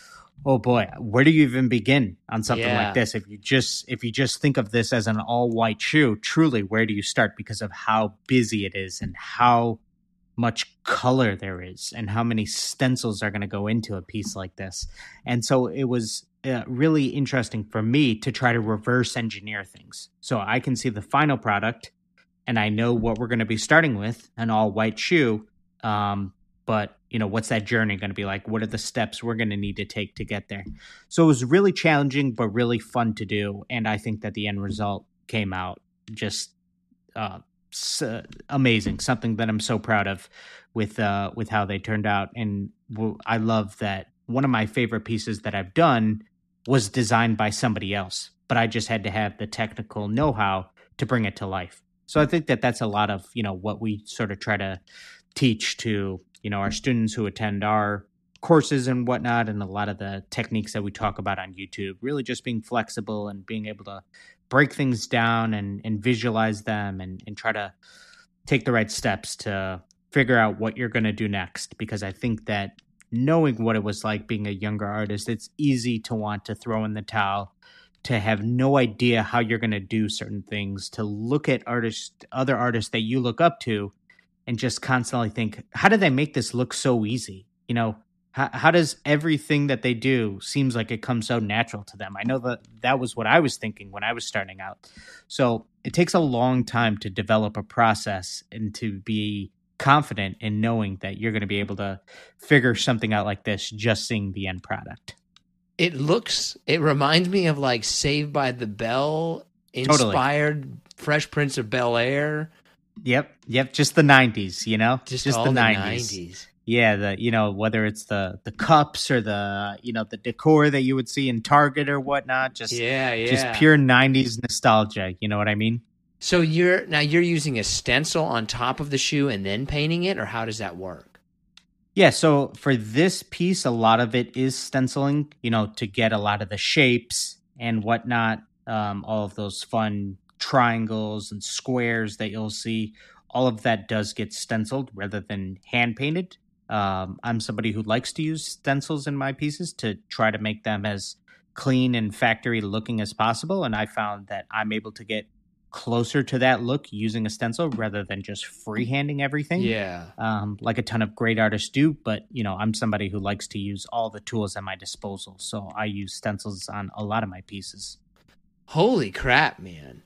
oh boy, where do you even begin on something Yeah. like this? If you just if you just think of this as an all white shoe, truly, where do you start? Because of how busy it is and how much color there is and how many stencils are going to go into a piece like this. And so it was uh, really interesting for me to try to reverse engineer things. So I can see the final product and I know what we're going to be starting with, an all white shoe. Um, but, you know, what's that journey going to be like? What are the steps we're going to need to take to get there? So it was really challenging, but really fun to do. And I think that the end result came out just uh, s- amazing. Something that I'm so proud of with uh, with how they turned out. And w- I love that one of my favorite pieces that I've done was designed by somebody else, but I just had to have the technical know-how to bring it to life. So I think that that's a lot of, you know, what we sort of try to teach to, you know, our students who attend our courses and whatnot, and a lot of the techniques that we talk about on YouTube, really just being flexible and being able to break things down and, and visualize them and, and try to take the right steps to figure out what you're going to do next. Because I think that knowing what it was like being a younger artist, it's easy to want to throw in the towel, to have no idea how you're going to do certain things, to look at artists, other artists that you look up to, and just constantly think, how do they make this look so easy? You know, how, how does everything that they do seems like it comes so natural to them? I know that that was what I was thinking when I was starting out. So it takes a long time to develop a process and to be confident in knowing that you're going to be able to figure something out like this just seeing the end product. It looks, it reminds me of like Saved by the Bell inspired Totally. Fresh Prince of Bel-Air. Yep. Yep. Just the nineties, you know, Just, just all the the nineties. nineties. Yeah. The, you know, whether it's the, the cups or the, you know, the decor that you would see in Target or whatnot, just, Yeah, yeah. just pure nineties nostalgia. You know what I mean? So you're, now you're using a stencil on top of the shoe and then painting it, or how does that work? Yeah, so for this piece, a lot of it is stenciling, you know, to get a lot of the shapes and whatnot, um, all of those fun triangles and squares that you'll see. All of that does get stenciled rather than hand painted. Um, I'm somebody who likes to use stencils in my pieces to try to make them as clean and factory looking as possible. And I found that I'm able to get closer to that look using a stencil rather than just freehanding everything. Yeah. Um, like a ton of great artists do. But, you know, I'm somebody who likes to use all the tools at my disposal. So I use stencils on a lot of my pieces. Holy crap, man.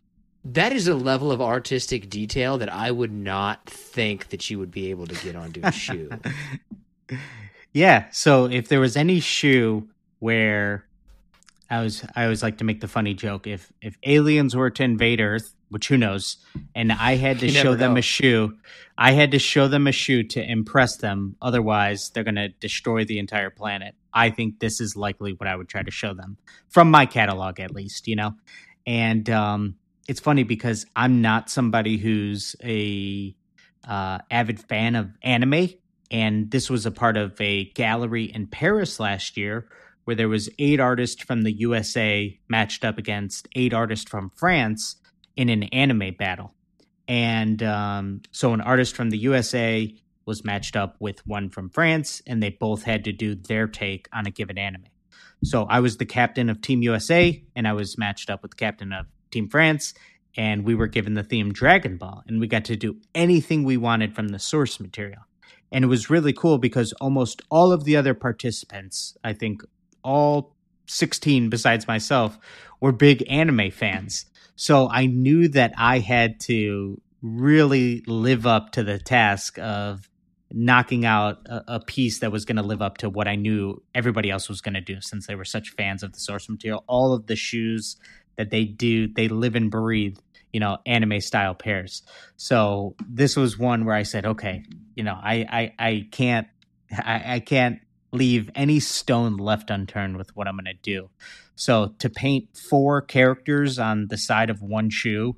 That is a level of artistic detail that I would not think that you would be able to get onto a shoe. Yeah. So if there was any shoe where I was, I always like to make the funny joke. If if aliens were to invade Earth, which who knows, and I had to You show never them know. a shoe, I had to show them a shoe to impress them. Otherwise, they're going to destroy the entire planet. I think this is likely what I would try to show them from my catalog, at least, you know. And um, it's funny because I'm not somebody who's a uh, avid fan of anime, and this was a part of a gallery in Paris last year, where there was eight artists from the U S A matched up against eight artists from France in an anime battle. And um, so an artist from the U S A was matched up with one from France, and they both had to do their take on a given anime. So I was the captain of Team U S A, and I was matched up with the captain of Team France, and we were given the theme Dragon Ball, and we got to do anything we wanted from the source material. And it was really cool because almost all of the other participants, I think all sixteen besides myself, were big anime fans. So I knew that I had to really live up to the task of knocking out a, a piece that was going to live up to what I knew everybody else was going to do, since they were such fans of the source material. All of the shoes that they do, they live and breathe, you know, anime style pairs. So this was one where I said, okay, you know, I, I, I can't, I, I can't leave any stone left unturned with what I'm going to do. So to paint four characters on the side of one shoe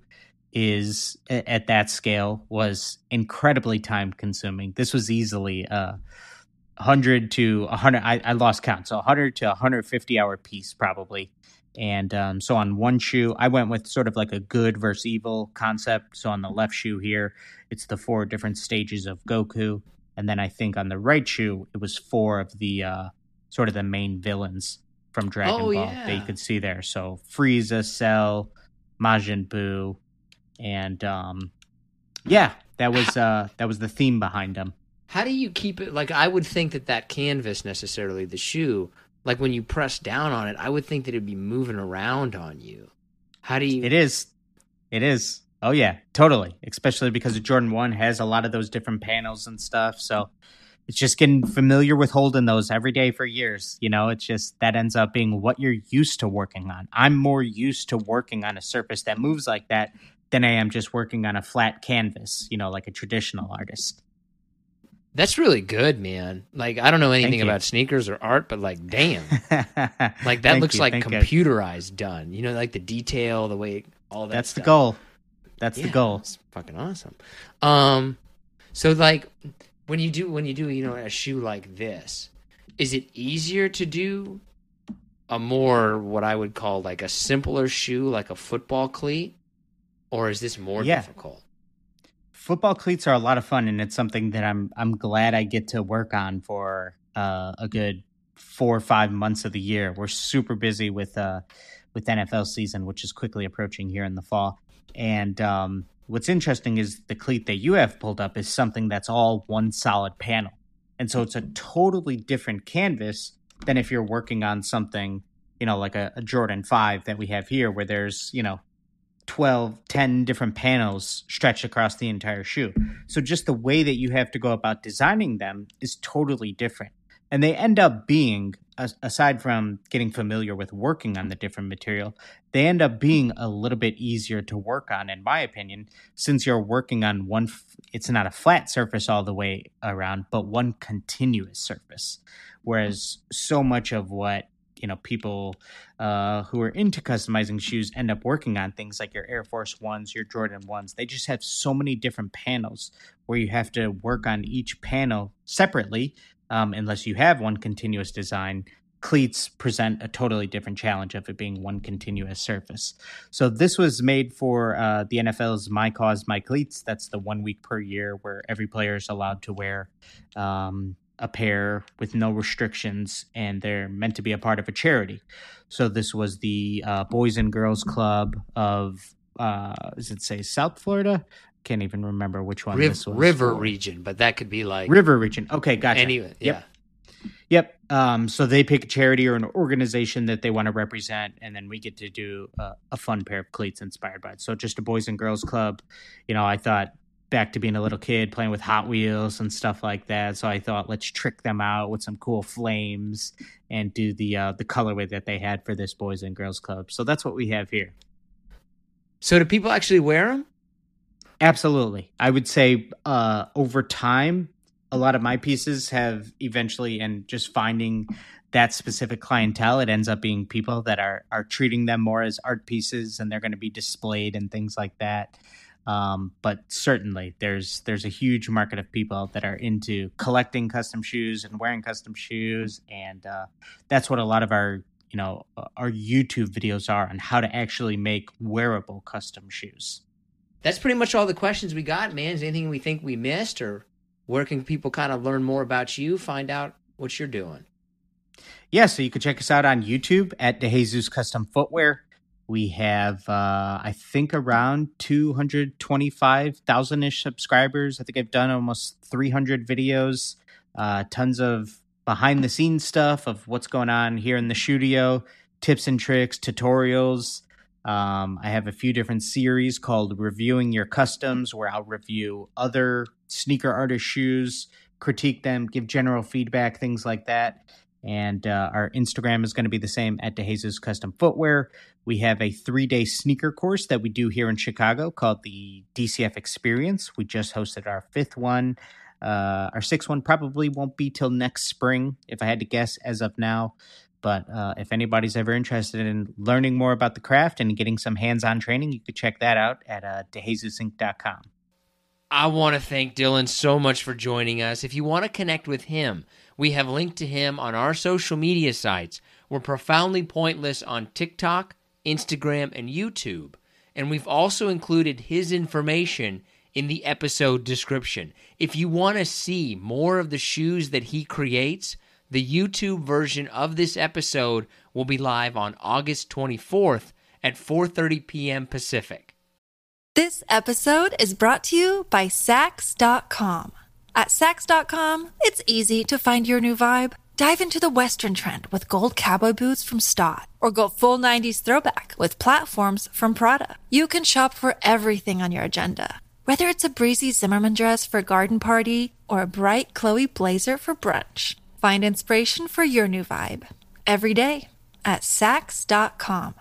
is at that scale was incredibly time consuming. This was easily a one hundred to one hundred. I, I lost count. So one hundred to one hundred fifty hour piece probably. And um, so on one shoe, I went with sort of like a good versus evil concept. So on the left shoe here, it's the four different stages of Goku. And then I think on the right shoe, it was four of the uh, sort of the main villains from Dragon oh, Ball yeah. that you could see there. So Frieza, Cell, Majin Buu, and um, yeah, that was uh, that was the theme behind them. How do you keep it? Like, I would think that that canvas necessarily, the shoe, like when you press down on it, I would think that it'd be moving around on you. How do you? It is. It is. Oh, yeah, totally. Especially because Jordan one has a lot of those different panels and stuff. So it's just getting familiar with holding those every day for years. You know, it's just that ends up being what you're used to working on. I'm more used to working on a surface that moves like that than I am just working on a flat canvas, you know, like a traditional artist. That's really good, man. Like, I don't know anything Thank about you. sneakers or art, but like, damn. Like, that Thank looks you, like thank you. computerized done. You know, like the detail, the way, all that That's stuff. the goal. That's Yeah, the goal. It's fucking awesome. Um, so like when you do when you do you know a shoe like this, is it easier to do a more what I would call like a simpler shoe, like a football cleat, or is this more Yeah. difficult? Football cleats are a lot of fun, and it's something that I'm I'm glad I get to work on for uh, a good four or five months of the year. We're super busy with uh, with N F L season, which is quickly approaching here in the fall. And um, what's interesting is the cleat that you have pulled up is something that's all one solid panel. And so it's a totally different canvas than if you're working on something, you know, like a, a Jordan five that we have here, where there's, you know, twelve, ten different panels stretched across the entire shoe. So just the way that you have to go about designing them is totally different. And they end up being, aside from getting familiar with working on the different material, they end up being a little bit easier to work on, in my opinion, since you're working on one, it's not a flat surface all the way around, but one continuous surface. Whereas so much of what, you know, people uh, who are into customizing shoes end up working on, things like your Air Force Ones, your Jordan Ones, they just have so many different panels where you have to work on each panel separately. Um, unless you have one continuous design, cleats present a totally different challenge of it being one continuous surface. So this was made for uh, the N F L's My Cause, My Cleats. That's the one week per year where every player is allowed to wear um, a pair with no restrictions, and they're meant to be a part of a charity. So this was the uh, Boys and Girls Club of, uh, does it say South Florida? Can't even remember which one Riv- this was. River for. region, but that could be like River region. Okay, gotcha. Anyway, yeah. Yep. Yep. Um, so they pick a charity or an organization that they want to represent, and then we get to do a, a fun pair of cleats inspired by it. So just a Boys and Girls Club. You know, I thought back to being a little kid playing with Hot Wheels and stuff like that. So I thought, let's trick them out with some cool flames and do the uh, the colorway that they had for this Boys and Girls Club. So that's what we have here. So do people actually wear them? Absolutely. I would say uh, over time, a lot of my pieces have eventually, and just finding that specific clientele, it ends up being people that are are treating them more as art pieces, and they're going to be displayed and things like that. Um, but certainly there's there's a huge market of people that are into collecting custom shoes and wearing custom shoes. And uh, that's what a lot of our, you know, our YouTube videos are on how to actually make wearable custom shoes. That's pretty much all the questions we got, man. Is there anything we think we missed, or where can people kind of learn more about you, find out what you're doing? Yeah, so you can check us out on YouTube at DeJesus Custom Footwear. We have, uh, I think, around two hundred twenty-five thousand-ish subscribers. I think I've done almost three hundred videos, uh, tons of behind-the-scenes stuff of what's going on here in the studio, tips and tricks, tutorials. Um, I have a few different series called Reviewing Your Customs, where I'll review other sneaker artist shoes, critique them, give general feedback, things like that. And uh, our Instagram is going to be the same, at DeJesus Custom Footwear. We have a three-day sneaker course that we do here in Chicago called the D C F Experience. We just hosted our fifth one Uh, our sixth one probably won't be till next spring, if I had to guess as of now. But uh, if anybody's ever interested in learning more about the craft and getting some hands-on training, you could check that out at uh, de jesus inc dot com. I want to thank Dylan so much for joining us. If you want to connect with him, we have linked to him on our social media sites. We're Profoundly Pointless on TikTok, Instagram, and YouTube. And we've also included his information in the episode description. If you want to see more of the shoes that he creates, the YouTube version of this episode will be live on August twenty-fourth at four thirty p.m. Pacific. This episode is brought to you by Sax dot com. At Sax dot com, it's easy to find your new vibe. Dive into the Western trend with gold cowboy boots from Stott, or go full nineties throwback with platforms from Prada. You can shop for everything on your agenda, whether it's a breezy Zimmermann dress for a garden party or a bright Chloe blazer for brunch. Find inspiration for your new vibe every day at Sax dot com.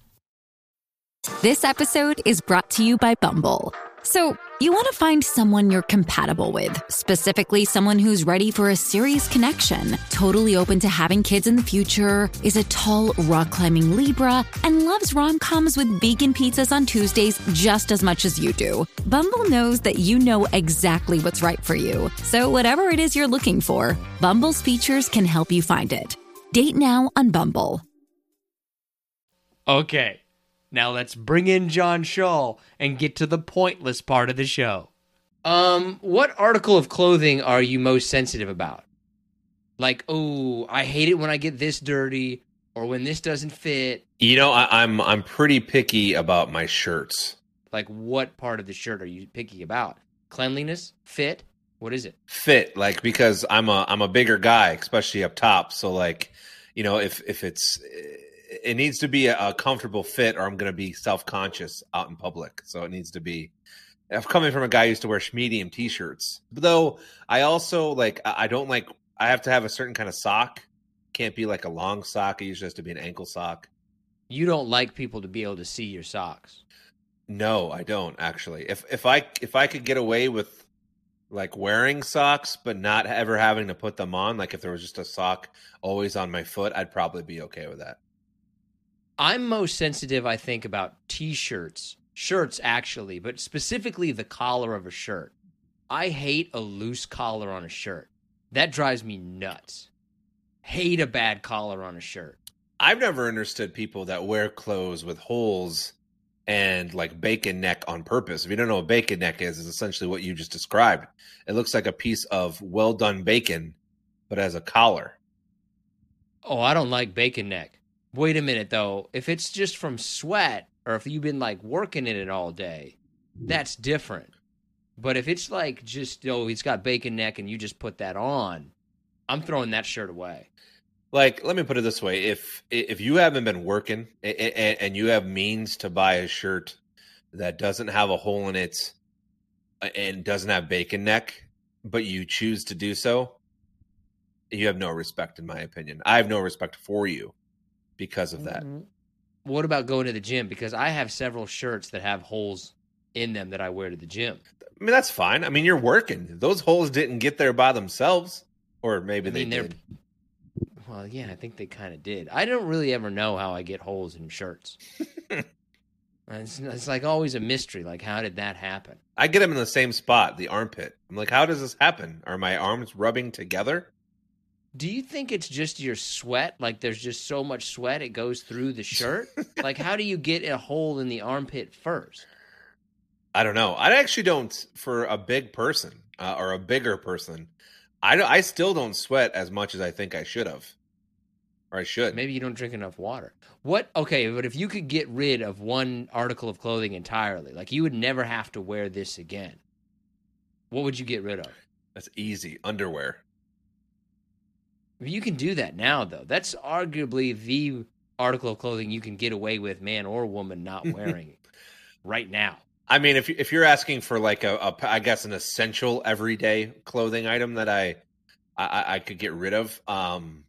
This episode is brought to you by Bumble. So, you want to find someone you're compatible with, specifically someone who's ready for a serious connection, totally open to having kids in the future, is a tall, rock-climbing Libra, and loves rom-coms with vegan pizzas on Tuesdays just as much as you do. Bumble knows that you know exactly what's right for you. So whatever it is you're looking for, Bumble's features can help you find it. Date now on Bumble. Okay. Now let's bring in John Shaw and get to the pointless part of the show. Um, what article of clothing are you most sensitive about? Like, oh, I hate it when I get this dirty, or when this doesn't fit. You know, I, I'm I'm pretty picky about my shirts. Like, what part of the shirt are you picky about? Cleanliness? Fit? What is it? Fit, like, because I'm a I'm a bigger guy, especially up top. So, like, you know, if if it's it needs to be a, a comfortable fit, or I'm going to be self-conscious out in public. So it needs to be. I'm coming from a guy who used to wear medium t-shirts, though. I also like. I don't like. I have to have a certain kind of sock. Can't be like a long sock. It usually has to be an ankle sock. You don't like people to be able to see your socks. No, I don't actually. If if I if I could get away with like wearing socks, but not ever having to put them on, like if there was just a sock always on my foot, I'd probably be okay with that. I'm most sensitive, I think, about T-shirts, shirts actually, but specifically the collar of a shirt. I hate a loose collar on a shirt. That drives me nuts. Hate a bad collar on a shirt. I've never understood people that wear clothes with holes and like bacon neck on purpose. If you don't know what bacon neck is, it's essentially what you just described. It looks like a piece of well done bacon, but as a collar. Oh, I don't like bacon neck. Wait a minute, though. If it's just from sweat, or if you've been, like, working in it all day, that's different. But if it's, like, just, oh, he's got bacon neck and you just put that on, I'm throwing that shirt away. Like, let me put it this way. If if you haven't been working and you have means to buy a shirt that doesn't have a hole in it and doesn't have bacon neck, but you choose to do so, you have no respect, in my opinion. I have no respect for you. Because of that. What about going to the gym? Because I have several shirts that have holes in them that I wear to the gym. I mean, that's fine. I mean, you're working. Those holes didn't get there by themselves. Or maybe I mean, they did. Well, yeah, I think they kind of did. I don't really ever know how I get holes in shirts. it's, it's like always a mystery. Like, how did that happen? I get them in the same spot, the armpit. I'm like, how does this happen? Are my arms rubbing together? Do you think it's just your sweat? Like there's just so much sweat it goes through the shirt? Like how do you get a hole in the armpit first? I don't know. I actually don't, for a big person uh, or a bigger person, I, I still don't sweat as much as I think I should have. Or I should. Maybe you don't drink enough water. What? Okay, but if you could get rid of one article of clothing entirely, like you would never have to wear this again, what would you get rid of? That's easy. Underwear. You can do that now, though. That's arguably the article of clothing you can get away with, man or woman, not wearing right now. I mean, if if you're asking for like a, a I guess an essential everyday clothing item that I I, I could get rid of, um,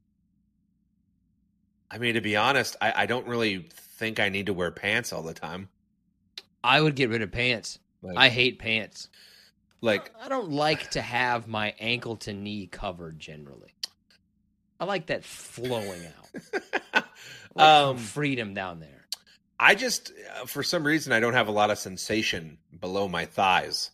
I mean, to be honest, I, I don't really think I need to wear pants all the time. I would get rid of pants. Like, I hate pants. Like, I don't like to have my ankle to knee covered generally. I like that flowing out. I like um, freedom down there. I just, uh, for some reason, I don't have a lot of sensation below my thighs.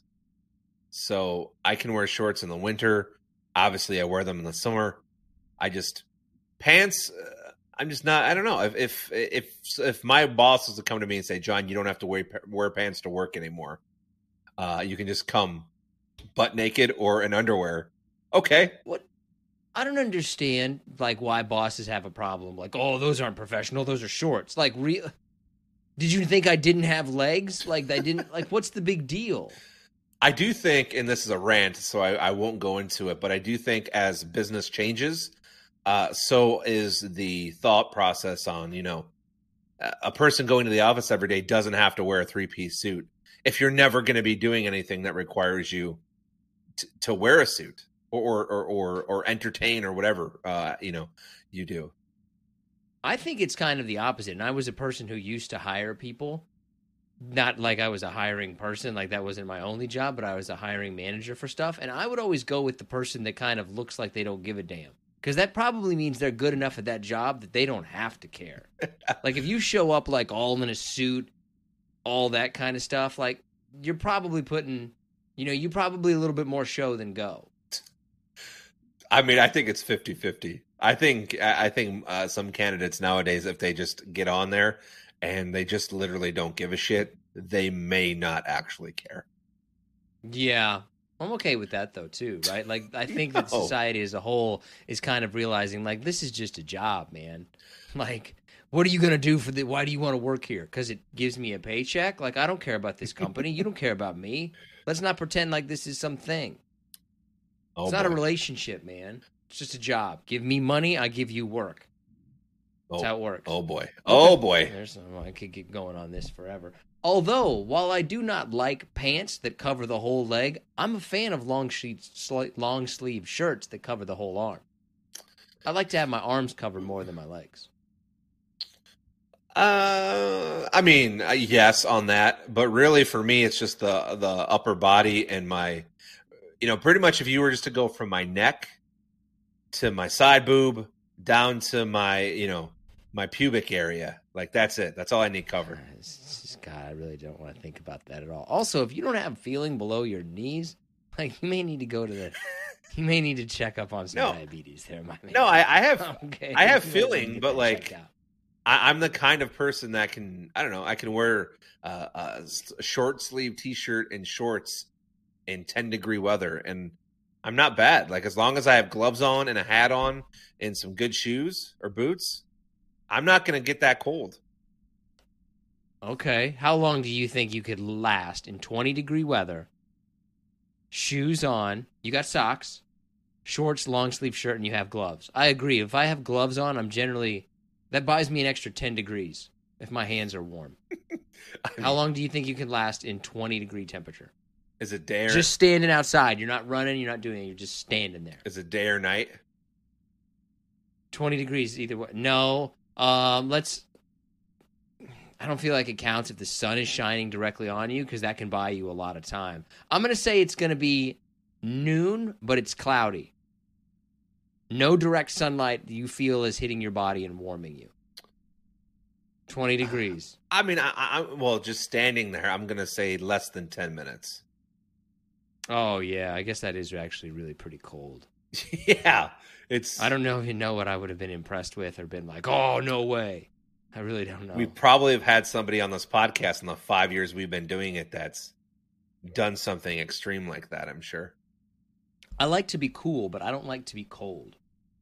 So I can wear shorts in the winter. Obviously, I wear them in the summer. I just, pants, uh, I'm just not, I don't know. If, if, if, if my boss was to come to me and say, John, you don't have to wear, wear pants to work anymore. Uh, you can just come butt naked or in underwear. Okay. What? I don't understand, like, why bosses have a problem. Like, oh, those aren't professional. Those are shorts. Like, re- did you think I didn't have legs? Like, I didn't, like, what's the big deal? I do think, and this is a rant, so I, I won't go into it, but I do think as business changes, uh, so is the thought process on, you know, a person going to the office every day doesn't have to wear a three-piece suit if you're never going to be doing anything that requires you t- to wear a suit or or or, or entertain or whatever, uh, you know, you do. I think it's kind of the opposite. And I was a person who used to hire people. Not like I was a hiring person, like that wasn't my only job, but I was a hiring manager for stuff. And I would always go with the person that kind of looks like they don't give a damn. Because that probably means they're good enough at that job that they don't have to care. Like if you show up like all in a suit, all that kind of stuff, like you're probably putting, you know, you probably a little bit more show than go. I mean, I think it's fifty-fifty. I think I think uh, some candidates nowadays, if they just get on there and they just literally don't give a shit, they may not actually care. Yeah. I'm okay with that, though, too, right? Like, I think that society as a whole is kind of realizing, like, this is just a job, man. Like, what are you going to do for the – why do you want to work here? Because it gives me a paycheck? Like, I don't care about this company. You don't care about me. Let's not pretend like this is something. Oh, it's not boy. a relationship, man. It's just a job. Give me money, I give you work. That's oh, how it works. Oh, boy. Oh, boy. There's some, I could get going on this forever. Although, while I do not like pants that cover the whole leg, I'm a fan of long sleeve, long sleeve shirts that cover the whole arm. I like to have my arms covered more than my legs. Uh, I mean, uh, yes, on that, but really for me, it's just the the upper body and my, you know, pretty much if you were just to go from my neck to my side boob down to my, you know, my pubic area, like that's it. That's all I need covered. It's just, God, I really don't want to think about that at all. Also, if you don't have feeling below your knees, like you may need to go to the, you may need to check up on some No. diabetes there, my man. No, I, I have, Okay. I have You may need to feeling, get but that like, checked out. I, I'm the kind of person that can, I don't know, I can wear uh, a s- short sleeve t-shirt and shorts in ten degree weather, and I'm not bad. Like as long as I have gloves on and a hat on and some good shoes or boots, I'm not going to get that cold. Okay. How long do you think you could last in twenty degree weather? Shoes on. You got socks, shorts, long sleeve shirt, and you have gloves. I agree. If I have gloves on, I'm generally, that buys me an extra ten degrees if my hands are warm. How long do you think you can last in twenty degree temperature? Is it day or, Just standing outside. You're not running. You're not doing anything. You're just standing there. is it day or night? twenty degrees either way. No. Um, let's. I don't feel like it counts if the sun is shining directly on you because that can buy you a lot of time. I'm going to say it's going to be noon, but it's cloudy. No direct sunlight you feel is hitting your body and warming you. twenty degrees. I mean, I, I well, just standing there, I'm going to say less than ten minutes. Oh, yeah. I guess that is actually really pretty cold. Yeah. It's. I don't know if you know what I would have been impressed with or been like, oh, no way. I really don't know. We probably have had somebody on this podcast in the five years we've been doing it that's done something extreme like that, I'm sure. I like to be cool, but I don't like to be cold.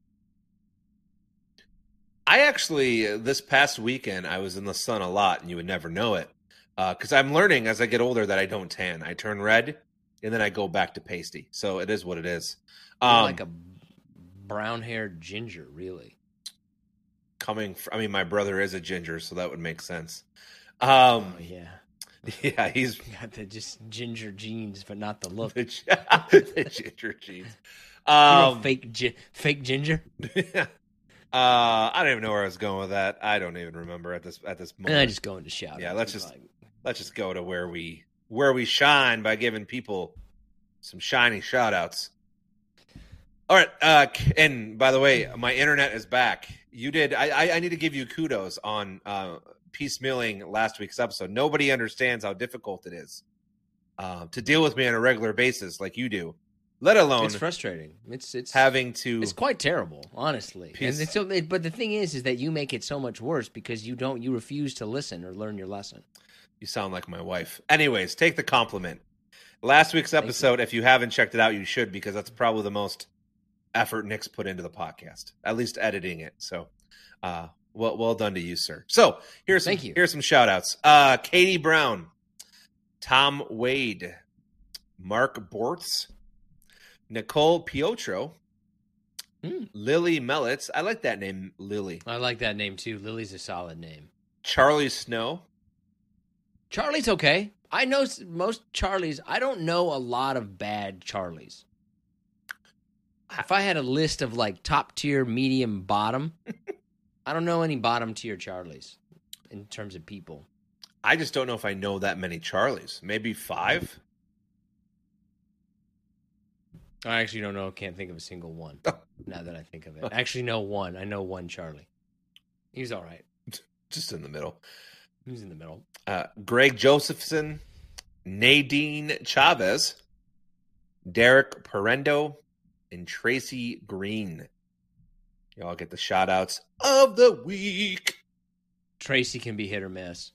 I actually, uh, this past weekend, I was in the sun a lot, and you would never know it. Because uh, I'm learning as I get older that I don't tan. I turn red, and then I go back to pasty. So it is what it is. You're Um, like a brown-haired ginger, really. coming, fr- I mean, my brother is a ginger, so that would make sense. Um, Oh, yeah. yeah, he's You got the just ginger jeans, but not the look. the, gi- the ginger jeans. You know, Um, fake gi- fake ginger. uh, I don't even know where I was going with that. I don't even remember at this at this And moment. I just go into shout. Yeah, let's just- Let's just go to where we where we shine by giving people some shiny shout outs. All right. Uh, and by the way, my internet is back. You did. I, I, I need to give you kudos on uh, piecemealing last week's episode. Nobody understands how difficult it is uh, to deal with me on a regular basis like you do, let alone it's frustrating. It's it's having to. It's quite terrible, honestly. Piece, and it's so, it, but the thing is, is that you make it so much worse because you don't. You refuse to listen or learn your lesson. You sound like my wife. Anyways, take the compliment. Last week's episode, you. if you haven't checked it out, you should, because that's probably the most effort Nick's put into the podcast, at least editing it. So, uh, well, well done to you, sir. So here's some, Thank you. here's some shout outs. Uh, Katie Brown, Tom Wade, Mark Bortz, Nicole Piotro, hmm. Lily Mellitz. I like that name, Lily. I like that name too. Lily's a solid name. Charlie Snow. Charlie's okay. I know most Charlies. I don't know a lot of bad Charlies. If I had a list of like top tier, medium, bottom, I don't know any bottom tier Charlies in terms of people. I just don't know if I know that many Charlies. Maybe five? I actually don't know. Can't think of a single one now that I think of it. I actually know one. I know one Charlie. He's all right. Just in the middle. He's in the middle. Uh, Greg Josephson, Nadine Chavez, Derek Parendo, and Tracy Green. Y'all get the shout outs of the week. Tracy can be hit or miss.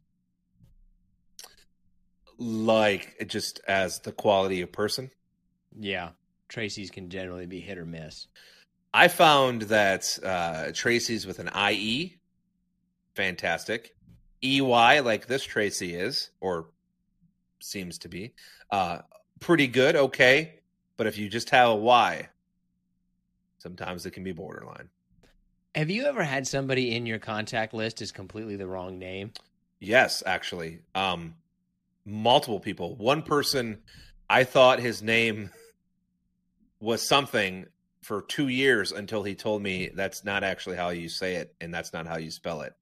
Like, just as the quality of person? Yeah. Tracy's can generally be hit or miss. I found that uh, Tracy's with an I E, fantastic. E Y, like this Tracy is, or seems to be, uh, pretty good, okay. But if you just have a Y, sometimes it can be borderline. Have you ever had somebody in your contact list is completely the wrong name? Yes, actually. Um, multiple people. One person, I thought his name was something for two years until he told me that's not actually how you say it, and that's not how you spell it.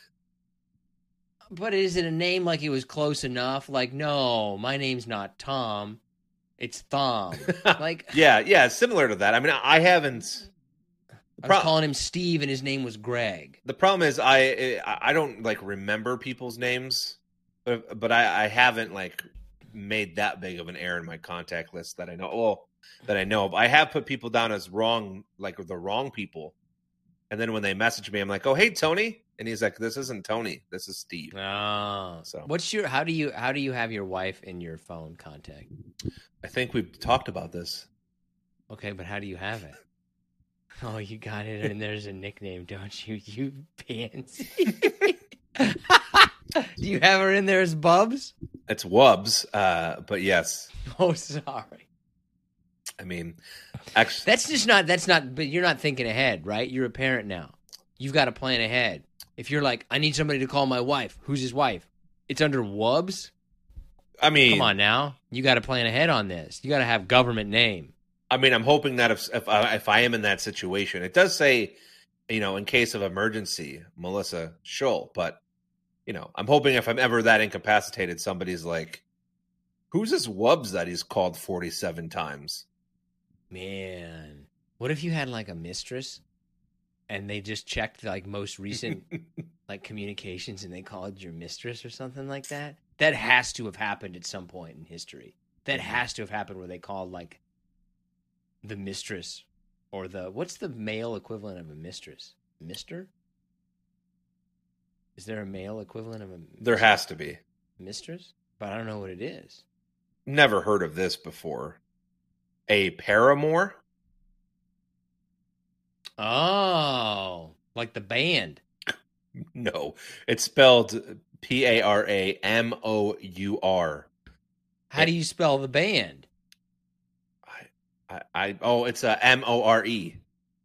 But is it a name like it was close enough? Like, no, my name's not Tom. It's Thom. Like, yeah, yeah, similar to that. I mean, I haven't. I was calling him Steve, and his name was Greg. The problem is, I I don't like remember people's names, but, but I, I haven't like made that big of an error in my contact list that I know. Well, that I know of. I have put people down as wrong, like the wrong people, and then when they message me, I'm like, "Oh, hey, Tony." And he's like, "This isn't Tony. This is Steve." Oh, so what's your? How do you? How do you have your wife in your phone contact? I think we've talked about this. Okay, but how do you have it? Oh, you got it, and there's a nickname, don't you? You pansy. Do you have her in there as Bubs? It's Wubs, uh, but yes. Oh, sorry. I mean, actually, that's just not. That's not. But you're not thinking ahead, right? You're a parent now. You've got to plan ahead. If you're like, I need somebody to call my wife. Who's his wife? It's under Wubs? I mean... Come on now. You got to plan ahead on this. You got to have government name. I mean, I'm hoping that if if I, if I am in that situation, it does say, you know, in case of emergency, Melissa Schull. But, you know, I'm hoping if I'm ever that incapacitated, somebody's like, who's this Wubs that he's called forty-seven times? Man. What if you had like a mistress? And they just checked like most recent like communications and they called your mistress or something like that. That has to have happened at some point in history. That has to have happened where they called like the mistress or the, what's the male equivalent of a mistress? Mister? Is there a male equivalent of a mistress? There has to be. Mistress? But I don't know what it is. Never heard of this before. A paramour? Oh, like the band. No, it's spelled P A R A M O U R. How do you spell the band? I, I, I oh, it's a M O R E.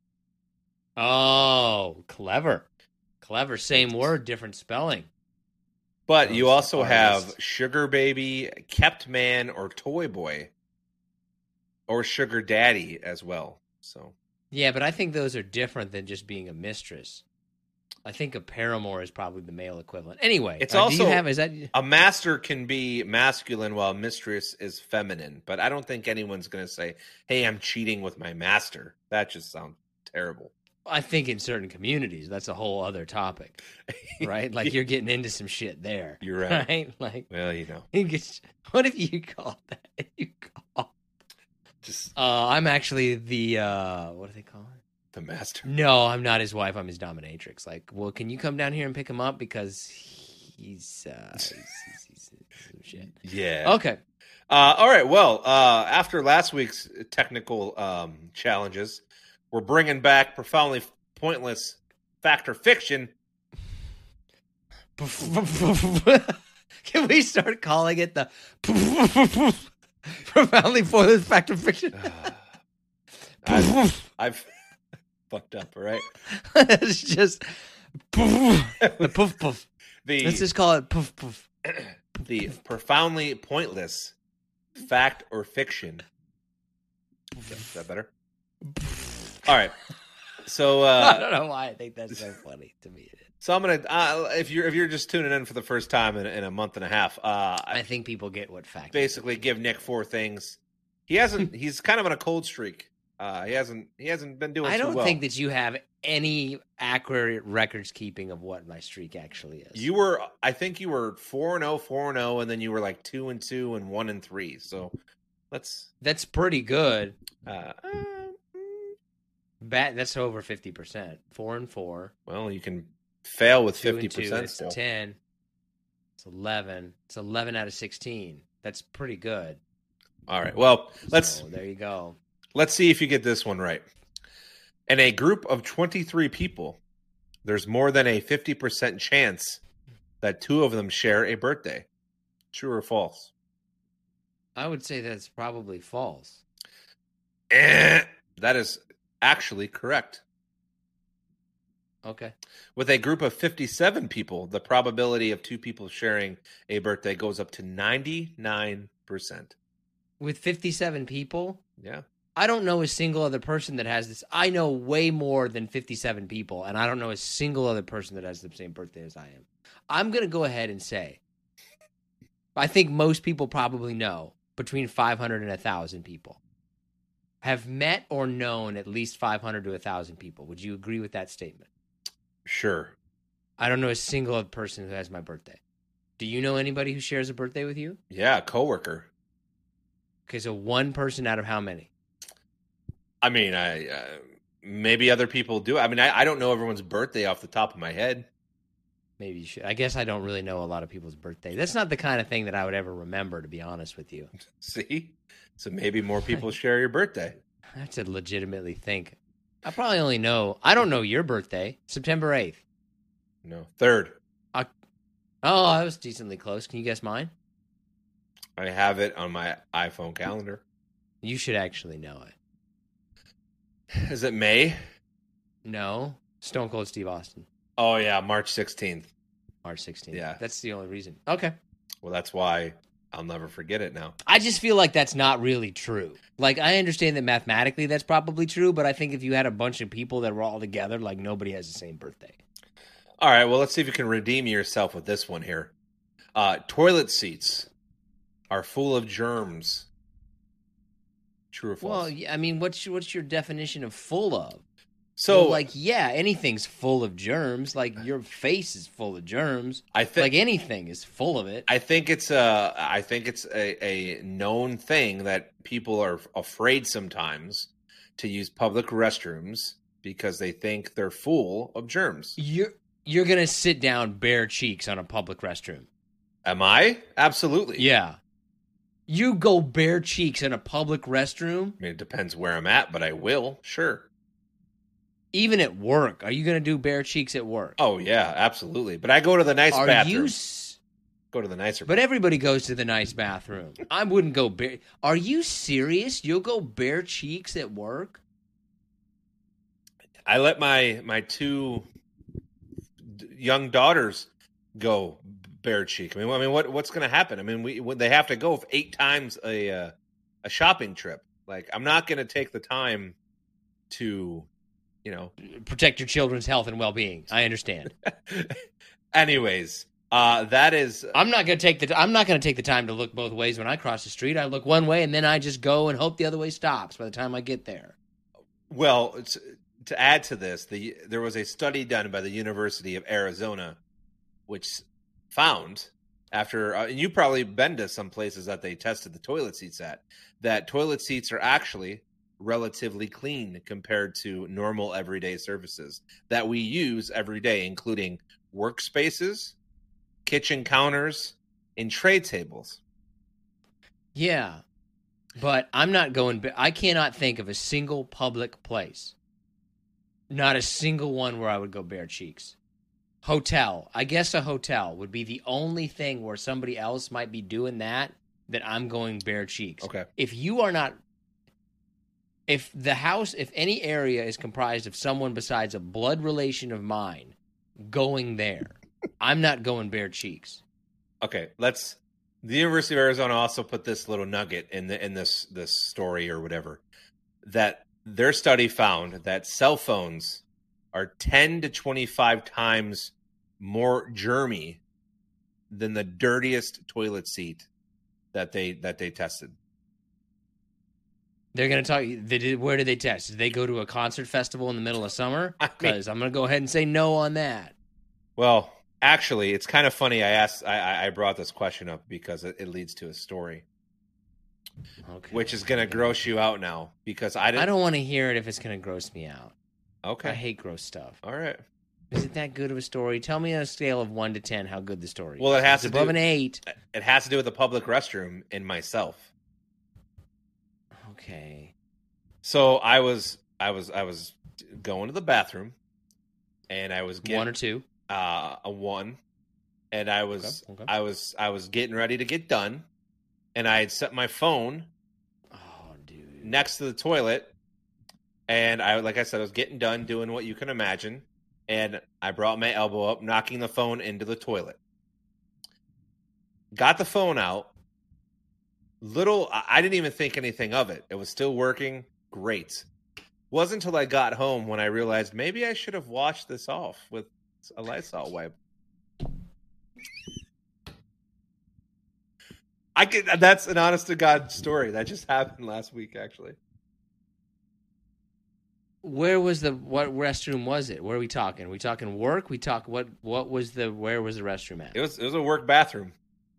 Oh, clever. Clever. Same word, different spelling. But oh, you also artist. have Sugar Baby, Kept Man, or Toy Boy, or Sugar Daddy as well. So. Yeah, but I think those are different than just being a mistress. I think a paramour is probably the male equivalent. Anyway, It's uh, also do you have, is that a master can be masculine while mistress is feminine, but I don't think anyone's going to say, "Hey, I'm cheating with my master." That just sounds terrible. I think in certain communities, that's a whole other topic, right? Like you're getting into some shit there. You're right. Right? Like, Well, you know, you get- what if you call that? You call. just Uh, I'm actually the uh, what do they call it? the master. No, I'm not his wife. I'm his dominatrix. Like, well, can you come down here and pick him up because he's uh, he's, he's, he's, he's some shit. Yeah. Okay. Uh, all right. Well, uh, after last week's technical um, challenges, we're bringing back profoundly pointless fact or fiction. Can we start calling it the profoundly pointless fact or fiction? I've, I've fucked up. All right. It's just the poof poof. The Let's just call it poof poof. the profoundly pointless fact or fiction. Is that better? All right. So I uh, don't know why I think that's so funny to me. so I'm gonna uh, if you're if you're just tuning in for the first time in, in a month and a half, uh, I think people get what fact. basically give Nick four things. He hasn't. He's kind of on a cold streak. Uh, he hasn't. He hasn't been doing. I too don't well. think that you have any accurate records keeping of what my streak actually is. You were. I think you were four and zero, four and zero, and then you were like two and two and one and three. So let's. That's pretty good. Uh, Bat. That's over fifty percent. Four and four. well, you can fail with Two fifty and two. percent It's still. ten. It's eleven. It's eleven out of sixteen. That's pretty good. All right. Well, let's So, there you go. let's see if you get this one right. In a group of twenty-three people, there's more than a fifty percent chance that two of them share a birthday. True or false? I would say that's probably false. Eh, that is actually correct. Okay. With a group of fifty-seven people, the probability of two people sharing a birthday goes up to ninety-nine percent. With fifty-seven people, Yeah. I don't know a single other person that has this. I know way more than fifty-seven people, and I don't know a single other person that has the same birthday as I am. I'm going to go ahead and say, I think most people probably know between five hundred and one thousand people have met or known at least five hundred to one thousand people. Would you agree with that statement? Sure. I don't know a single other person who has my birthday. Do you know anybody who shares a birthday with you? Yeah, a coworker. Okay, so one person out of how many? I mean, I uh, maybe other people do. I mean, I, I don't know everyone's birthday off the top of my head. Maybe you should. I guess I don't really know a lot of people's birthday. That's not the kind of thing that I would ever remember, to be honest with you. See? So maybe more people share your birthday. I have to legitimately think. I probably only know, I don't know your birthday, September eighth. No. Third. Uh, oh, I was decently close. Can you guess mine? I have it on my iPhone calendar. You should actually know it. Is it May? No, Stone Cold Steve Austin, Oh, yeah, March sixteenth. March sixteenth. Yeah. That's the only reason. Okay. Well, that's why I'll never forget it now. I just feel like that's not really true. Like, I understand that mathematically that's probably true, but I think if you had a bunch of people that were all together, like, nobody has the same birthday. All right, well, let's see if you can redeem yourself with this one here. Uh, toilet seats are full of germs. True or false? Well, yeah, I mean, what's your, what's your definition of full of? so, Well, like, yeah, anything's full of germs. Like, your face is full of germs. I think Like, anything is full of it. I think it's a I think it's a, a known thing that people are afraid sometimes to use public restrooms because they think they're full of germs. You're you're gonna sit down bare cheeks on a public restroom. Am I? Absolutely. Yeah. You go bare cheeks in a public restroom, I mean, it depends where I'm at, but I will. Sure. even at work. Are you gonna do bare cheeks at work? Oh yeah, absolutely. But I go to the nice Are bathroom. you? S- Go to the nicer. but everybody goes to the nice bathroom. I wouldn't go bare. Are you serious? You'll go bare cheeks at work? I let my my two d- young daughters go bare cheek. I mean, I mean, what what's going to happen? I mean, we when they have to go eight times a uh, a shopping trip. Like, I'm not going to take the time to you know, protect your children's health and well-being. I understand. Anyways, uh, that is. I'm not going to take the. I'm not going to take the time to look both ways when I cross the street. I look one way and then I just go and hope the other way stops by the time I get there. Well, it's, to add to this, the there was a study done by the University of Arizona, which found after, uh, and you've probably been to some places that they tested the toilet seats at, that toilet seats are actually relatively clean compared to normal everyday surfaces that we use every day, including workspaces, kitchen counters, and tray tables. Yeah, but I'm not going. I cannot think of a single public place, not a single one where I would go bare cheeks. Hotel. I guess a hotel would be the only thing where somebody else might be doing that, that I'm going bare cheeks. Okay. If you are not, if the house, if any area is comprised of someone besides a blood relation of mine going there, I'm not going bare cheeks. Okay, let's. The University of Arizona also put this little nugget in the in this this story or whatever, that their study found that cell phones are ten to twenty-five times more germy than the dirtiest toilet seat that they that they tested. They're going to talk. They did, where did they test? Did they go to a concert festival in the middle of summer? Because I'm going to go ahead and say no on that. Well, actually, it's kind of funny. I asked. I, I brought this question up because it, it leads to a story, Okay. which is going to gross you out now because I didn't. I don't want to hear it if it's going to gross me out. Okay. I hate gross stuff. All right. Is it that good of a story? Tell me on a scale of one to ten how good the story is. Well, it has It's to above do, an eight. It has to do with the public restroom and myself. Okay. So I was, I was, I was going to the bathroom, and I was getting One or two. uh, a one, and I was, Okay, okay. I was, I was getting ready to get done, and I had set my phone Oh, dude. next to the toilet, and I, like I said, I was getting done doing what you can imagine, and I brought my elbow up, knocking the phone into the toilet. Got the phone out. Little, I I didn't even think anything of it. It was still working great. Wasn't until I got home when I realized maybe I should have washed this off with a Lysol wipe. I could, that's an honest to God story. That just happened last week, actually. Where was the, what restroom was it? Where are we talking? Are we talking work? We talk, what, what was the, where was the restroom at? It was it was a work bathroom.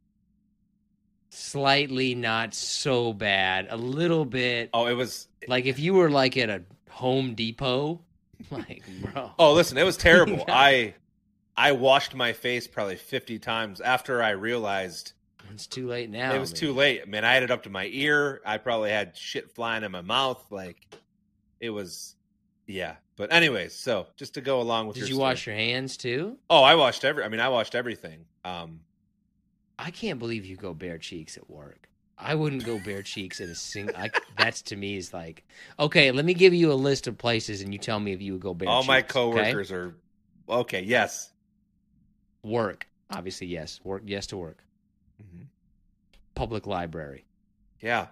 Slightly not so bad. A little bit. Oh, it was. Like if you were like at a Home Depot, like, bro. Oh, listen, it was terrible. Yeah. I I washed my face probably fifty times after I realized It's too late now. it was man. too late. Man, I had it up to my ear. I probably had shit flying in my mouth. Like, it was, yeah. But anyways, so just to go along with Did your you story. wash your hands too? Oh, I washed every. I mean, I washed everything. Um, I can't believe you go bare cheeks at work. I wouldn't go bare cheeks at a single. I, that's to me is like, okay, let me give you a list of places and you tell me if you would go bare all cheeks. my okay? coworkers are okay. Yes. Work, obviously, yes. Work, yes to work. Mhm. Public library. Yeah.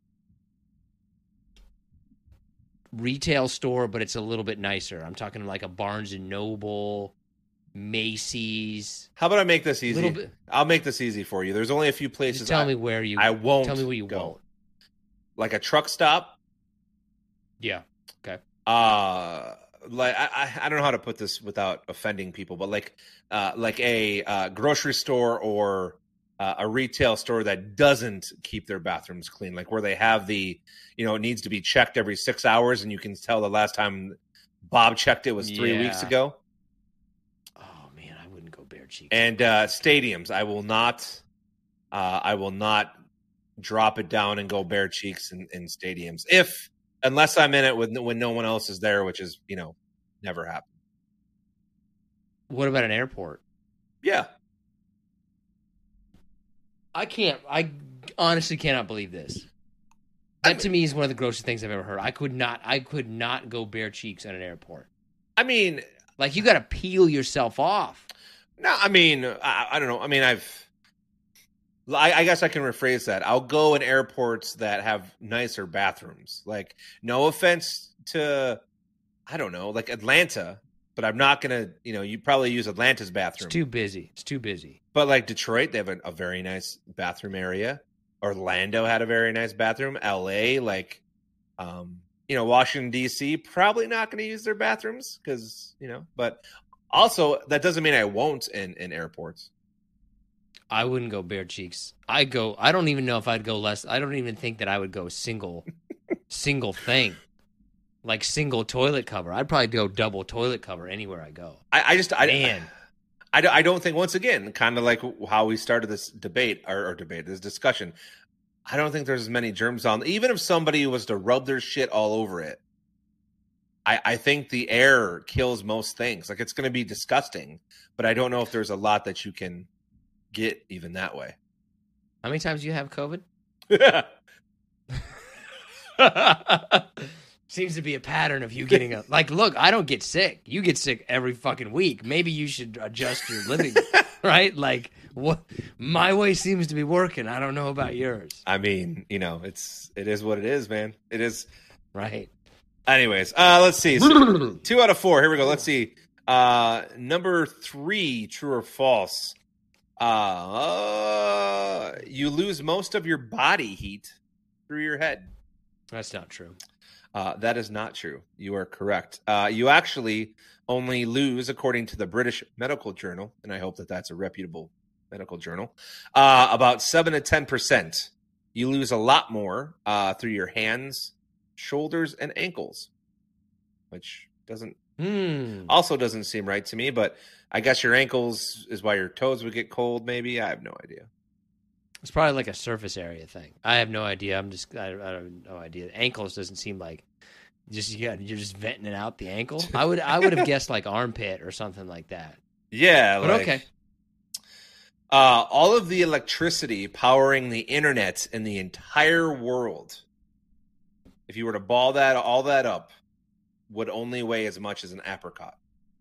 Retail store, but it's a little bit nicer. I'm talking like a Barnes and Noble, Macy's. How about I make this easy? Little bit- I'll make this easy for you. There's only a few places. Just tell I, me where you. I won't. Tell me where you go. won't. Like a truck stop. Yeah. Okay. Uh like I, I I don't know how to put this without offending people, but like uh like a uh, grocery store or uh, a retail store that doesn't keep their bathrooms clean, like where they have the, you know, it needs to be checked every six hours, and you can tell the last time Bob checked it was three Yeah. weeks ago. Oh man, I wouldn't go bare cheeks. And uh, stadiums, I will not, uh, I will not drop it down and go bare cheeks in, in stadiums if. Unless I'm in it with when no one else is there, which is, you know, never happened. What about an airport? Yeah. I can't. I honestly cannot believe this. That to me is one of the grossest things I've ever heard. I could not. I could not go bare cheeks at an airport. I mean, Like you got to peel yourself off. no, I mean, I, I don't know. I mean, I've, I, I guess I can rephrase that. I'll go in airports that have nicer bathrooms. Like, no offense to I don't know, like Atlanta, but I'm not going to, you know, you probably use Atlanta's bathroom. It's too busy. It's too busy. But like Detroit, they have a, a very nice bathroom area. Orlando had a very nice bathroom. L A, like, um, you know, Washington, D C, probably not going to use their bathrooms because, you know, but also that doesn't mean I won't in, in airports. I wouldn't go bare cheeks. I go. I don't even know if I'd go less. I don't even think that I would go single, single thing, like single toilet cover. I'd probably go double toilet cover anywhere I go. I, I just, I, Man. I, I don't think, once again, kind of like how we started this debate or, or debate, this discussion, I don't think there's as many germs on. Even if somebody was to rub their shit all over it, I, I think the air kills most things. Like, it's going to be disgusting, but I don't know if there's a lot that you can get even that way. How many times do you have COVID? Seems to be a pattern of you getting a like. Look, I don't get sick. You get sick every fucking week. Maybe you should adjust your living, right? Like, what? My way seems to be working. I don't know about yours. I mean, you know, it's it is what it is, man. It is right. Anyways, uh, let's see. So, two out of four. Here we go. Let's see. Uh, number three, true or false? Uh, you lose most of your body heat through your head. That's not true. Uh, that is not true. You are correct. Uh, you actually only lose, according to the British Medical Journal, and I hope that that's a reputable medical journal, uh, about seven to ten percent. You lose a lot more uh, through your hands, shoulders, and ankles, which doesn't Hmm. also doesn't seem right to me. But I guess your ankles is why your toes would get cold. Maybe I have no idea. It's probably like a surface area thing. I have no idea. I'm just I, I have no idea. Ankles doesn't seem like just you got you're just venting it out the ankle. I would I would have guessed like armpit or something like that. Yeah, but like, okay. Uh, all of the electricity powering the internet in the entire world, if you were to ball that all that up, would only weigh as much as an apricot.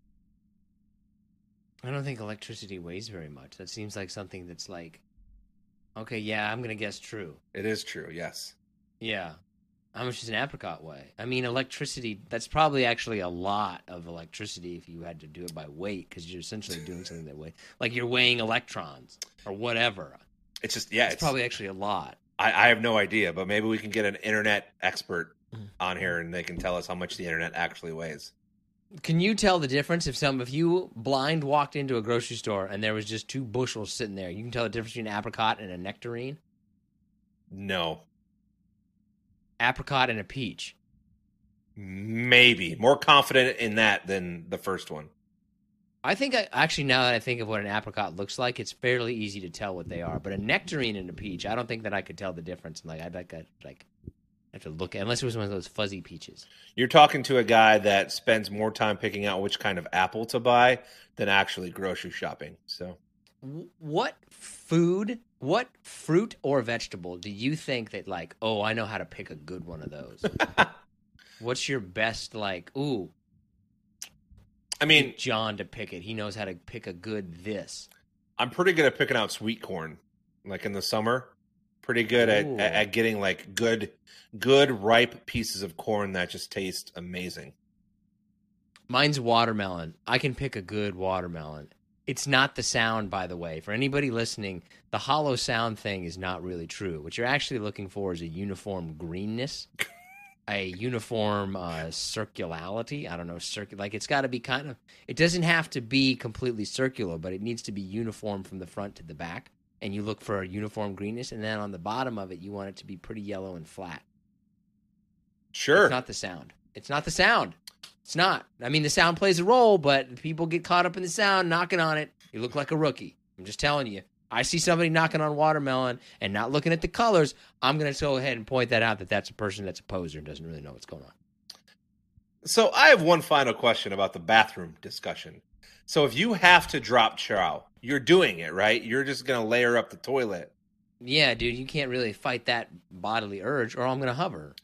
I don't think electricity weighs very much. That seems like something that's like, okay, yeah, I'm gonna guess true. It is true, yes. Yeah. How much does an apricot weigh? I mean, electricity, that's probably actually a lot of electricity if you had to do it by weight, because you're essentially doing something that way. Like you're weighing electrons or whatever. It's just, yeah. It's, it's probably actually a lot. I, I have no idea, but maybe we can get an internet expert on here and they can tell us how much the internet actually weighs. Can you tell the difference if some if you blind walked into a grocery store and there was just two bushels sitting there? You can tell the difference between an apricot and a nectarine? No. Apricot and a peach. Maybe. More confident in that than the first one. I think, I, actually, now that I think of what an apricot looks like, it's fairly easy to tell what they are. But a nectarine and a peach, I don't think that I could tell the difference. Like, I'd like, I'd, like have to look at, unless it was one of those fuzzy peaches. You're talking to a guy that spends more time picking out which kind of apple to buy than actually grocery shopping. So, what food, what fruit or vegetable do you think that, like, oh, I know how to pick a good one of those? What's your best, like, ooh, I mean, John to pick it. He knows how to pick a good this. I'm pretty good at picking out sweet corn, like in the summer. Pretty good at, at, at getting like good, good ripe pieces of corn that just taste amazing. Mine's watermelon. I can pick a good watermelon. It's not the sound, by the way. For anybody listening, the hollow sound thing is not really true. What you're actually looking for is a uniform greenness, a uniform uh, circularity. I don't know, circular. Like it's got to be kind of. It doesn't have to be completely circular, but it needs to be uniform from the front to the back. And you look for a uniform greenness, and then on the bottom of it, you want it to be pretty yellow and flat. Sure. It's not the sound. It's not the sound. It's not. I mean, the sound plays a role, but people get caught up in the sound, knocking on it. You look like a rookie. I'm just telling you. I see somebody knocking on watermelon and not looking at the colors. I'm going to go ahead and point that out that that's a person that's a poser and doesn't really know what's going on. So I have one final question about the bathroom discussion. So if you have to drop chow, you're doing it, right? You're just going to layer up the toilet. Yeah, dude, you can't really fight that bodily urge, or I'm going to hover.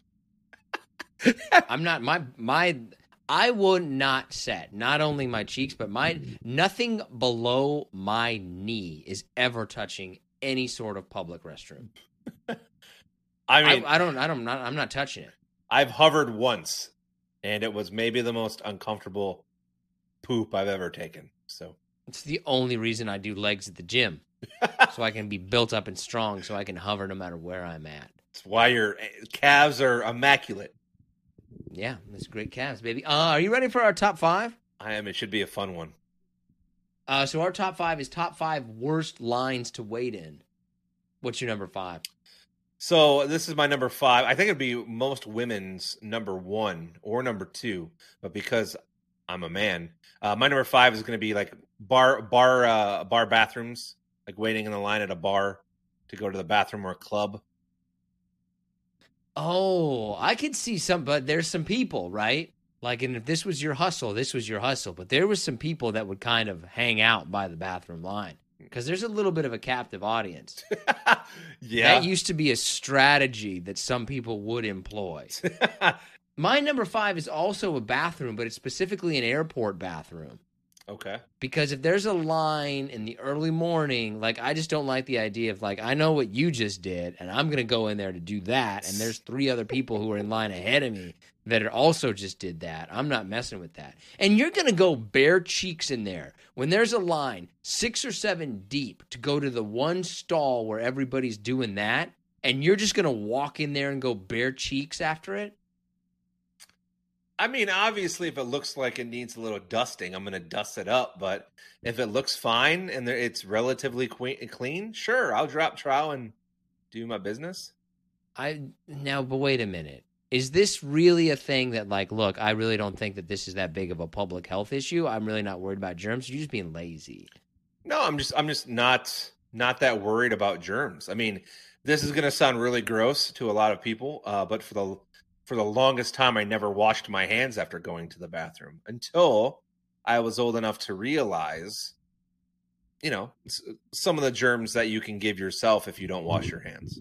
I'm not my my. I would not set not only my cheeks, but my nothing below my knee is ever touching any sort of public restroom. I mean, I, I don't. I don't. Not, I'm not touching it. I've hovered once, and it was maybe the most uncomfortable poop I've ever taken. So it's the only reason I do legs at the gym, so I can be built up and strong, so I can hover no matter where I'm at. That's why your calves are immaculate. Yeah, that's great calves, baby. Uh, are you ready for our top five? I am. It should be a fun one. Uh, so our top five is top five worst lines to wait in. What's your number five? So this is my number five. I think it'd be most women's number one or number two, but because I'm a man, uh, my number five is going to be like bar bar uh, bar bathrooms, like waiting in the line at a bar to go to the bathroom or a club. Oh, I could see some, but there's some people, right? Like, and if this was your hustle, this was your hustle. But there was some people that would kind of hang out by the bathroom line because there's a little bit of a captive audience. Yeah. That used to be a strategy that some people would employ. My number five is also a bathroom, but it's specifically an airport bathroom. Okay. Because if there's a line in the early morning, like, I just don't like the idea of, like, I know what you just did, and I'm going to go in there to do that, and there's three other people who are in line ahead of me that also just did that. I'm not messing with that. And you're going to go bare cheeks in there when there's a line six or seven deep to go to the one stall where everybody's doing that, and you're just going to walk in there and go bare cheeks after it? I mean, obviously, if it looks like it needs a little dusting, I'm going to dust it up. But if it looks fine and it's relatively que- clean, sure, I'll drop trowel and do my business. I now, but wait a minute. Is this really a thing that, like, look, I really don't think that this is that big of a public health issue. I'm really not worried about germs. You're just being lazy. No, I'm just, I'm just not, not that worried about germs. I mean, this is going to sound really gross to a lot of people, uh, but for the, for the longest time, I never washed my hands after going to the bathroom until I was old enough to realize, you know, some of the germs that you can give yourself if you don't wash your hands.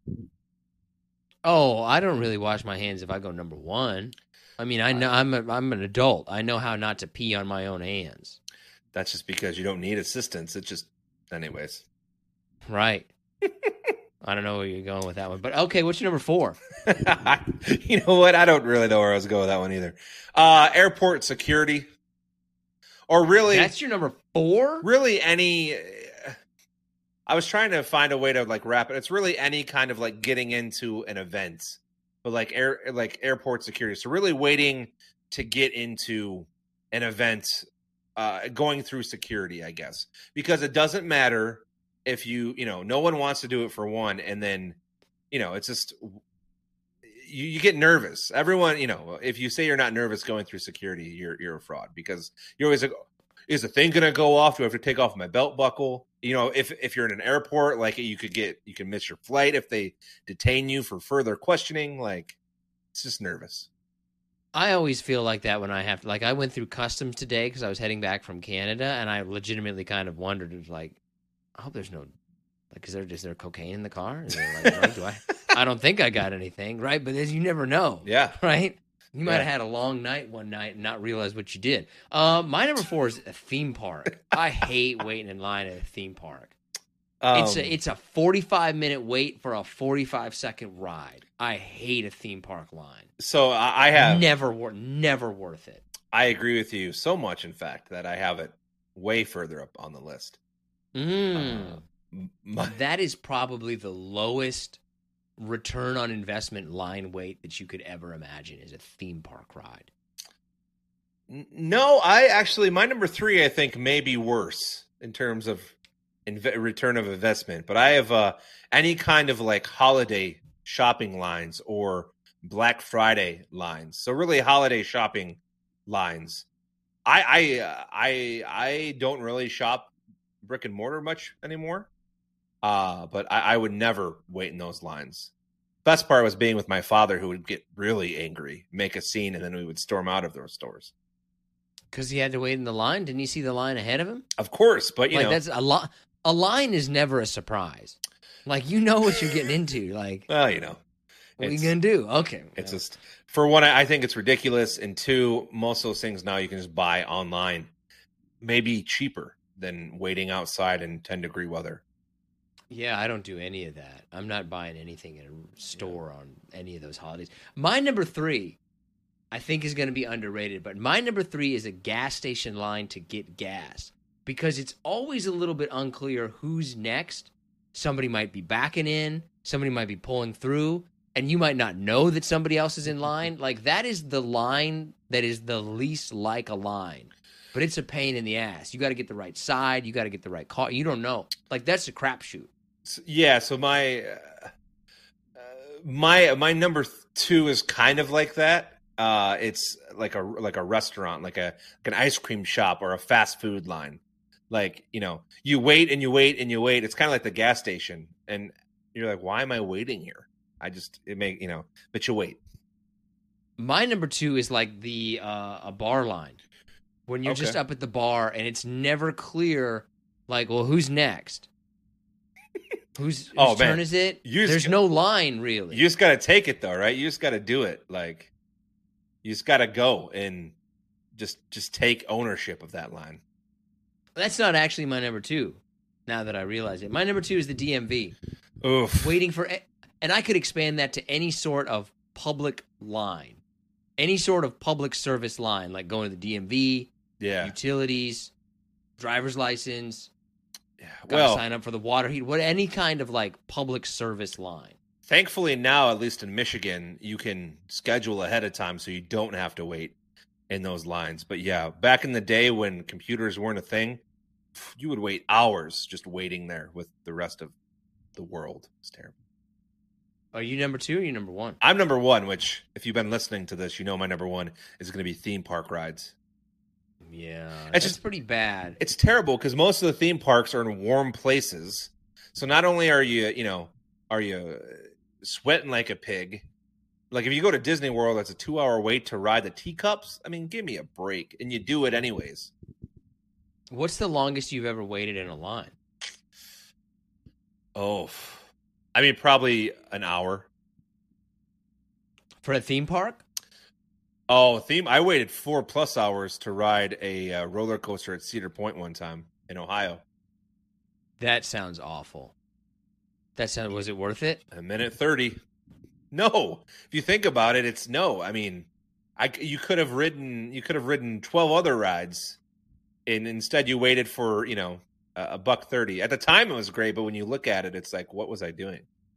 Oh, I don't really wash my hands if I go number one. I mean, I know I'm a, I'm an adult. I know how not to pee on my own hands. That's just because you don't need assistance. It's just, anyways. Right. I don't know where you're going with that one. But okay, what's your number four? You know what? I don't really know where I was going with that one either. Uh, airport security. Or really... That's your number four? Really any... I was trying to find a way to like wrap it. It's really any kind of like getting into an event, but like air, like airport security. So really waiting to get into an event, uh, going through security, I guess, because it doesn't matter if you, you know, no one wants to do it for one. And then, you know, it's just, you, you get nervous. Everyone, you know, if you say you're not nervous going through security, you're, you're a fraud because you're always like, is the thing going to go off? Do I have to take off my belt buckle? You know, if if you're in an airport, like you could get, you can miss your flight if they detain you for further questioning. Like, it's just nervous. I always feel like that when I have to, like, I went through customs today because I was heading back from Canada, and I legitimately kind of wondered, like, I hope there's no, like, is there, is there cocaine in the car? Is there, like, right, do I, I don't think I got anything, right? But as you never know. Yeah. Right? You might Yeah. have had a long night one night and not realize what you did. Uh, my number four is a theme park. I hate waiting in line at a theme park. Um, It's a it's a forty-five minute wait for a forty-five second ride. I hate a theme park line. so I I have, Never worth never worth it. I agree with you so much, in fact, that I have it way further up on the list. Mm. Uh, my, That is probably the lowest return on investment line wait that you could ever imagine is a theme park ride. no, I actually, my number three, I think, may be worse in terms of inv- return of investment. But I have uh, any kind of like holiday shopping lines or Black Friday lines. So really, holiday shopping lines. I I uh, I I don't really shop brick and mortar much anymore. Uh, but I, I would never wait in those lines. Best part was being with my father, who would get really angry, make a scene, and then we would storm out of those stores. Because he had to wait in the line. Didn't you see the line ahead of him? Of course, but you like know, that's a lot. A line is never a surprise. Like, you know what you're getting into. Like, well, you know, what are you it's- gonna do? Okay, it's well. just, for one, I I think it's ridiculous, and two, most of those things now you can just buy online, maybe cheaper than waiting outside in ten degree weather. Yeah, I don't do any of that. I'm not buying anything in a store on any of those holidays. My number three, I think is going to be underrated. But my number three is a gas station line to get gas because it's always a little bit unclear who's next. Somebody might be backing in, somebody might be pulling through, and you might not know that somebody else is in line. Like, that is the line that is the least like a line. But it's a pain in the ass. You got to get the right side. You got to get the right car. You don't know. Like, that's a crapshoot. So, yeah, so my uh, my my number two is kind of like that. Uh, it's like a like a restaurant, like a like an ice cream shop or a fast food line. Like, you know, you wait and you wait and you wait. It's kind of like the gas station, and you're like, why am I waiting here? I just it may you know, but you wait. My number two is like the uh, a bar line when you're Okay. just up at the bar and it's never clear. Like, well, who's next? Who's, whose Oh, turn man. is it? You just There's got- no line really. You just got to take it though, right? You just got to do it. Like, you just got to go and just just take ownership of that line. That's not actually my number two. Now that I realize it, my number two is the D M V. Oof. Waiting for, and I could expand that to any sort of public line, any sort of public service line, like going to the D M V, Yeah. utilities, driver's license. Yeah. Got Well, to sign up for the water heat. What any kind of like public service line. thankfully now, at least in Michigan, you can schedule ahead of time so you don't have to wait in those lines. But yeah, back in the day when computers weren't a thing, you would wait hours just waiting there with the rest of the world. It's terrible. Are you number two or are you number one? I'm number one, which if you've been listening to this, you know my number one is going to be theme park rides. Yeah, It's that's just- pretty bad. It's terrible because most of the theme parks are in warm places. So not only are you, you know, are you sweating like a pig, like if you go to Disney World, it's a two hour wait to ride the teacups. I mean, give me a break. And you do it anyways. What's the longest you've ever waited in a line? Oh, I mean, probably an hour. For a theme park? Oh, theme. I waited four plus hours to ride a uh, roller coaster at Cedar Point one time in Ohio. That sounds awful. That sound was it worth it? A minute thirty. No, if you think about it, it's no. I mean, I you could have ridden you could have ridden twelve other rides, and instead you waited for you know a, a buck thirty. At the time, it was great, but when you look at it, it's like, what was I doing?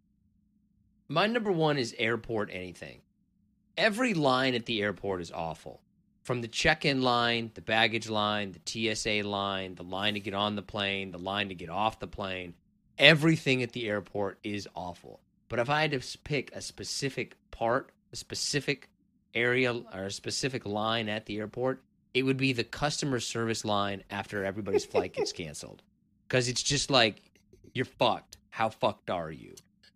My number one is airport anything. Every line at the airport is awful. From the check-in line, the baggage line, the T S A line, the line to get on the plane, the line to get off the plane. Everything at the airport is awful. But if I had to pick a specific part, a specific area, or a specific line at the airport, it would be the customer service line after everybody's flight gets canceled. Because it's just like, you're fucked. How fucked are you?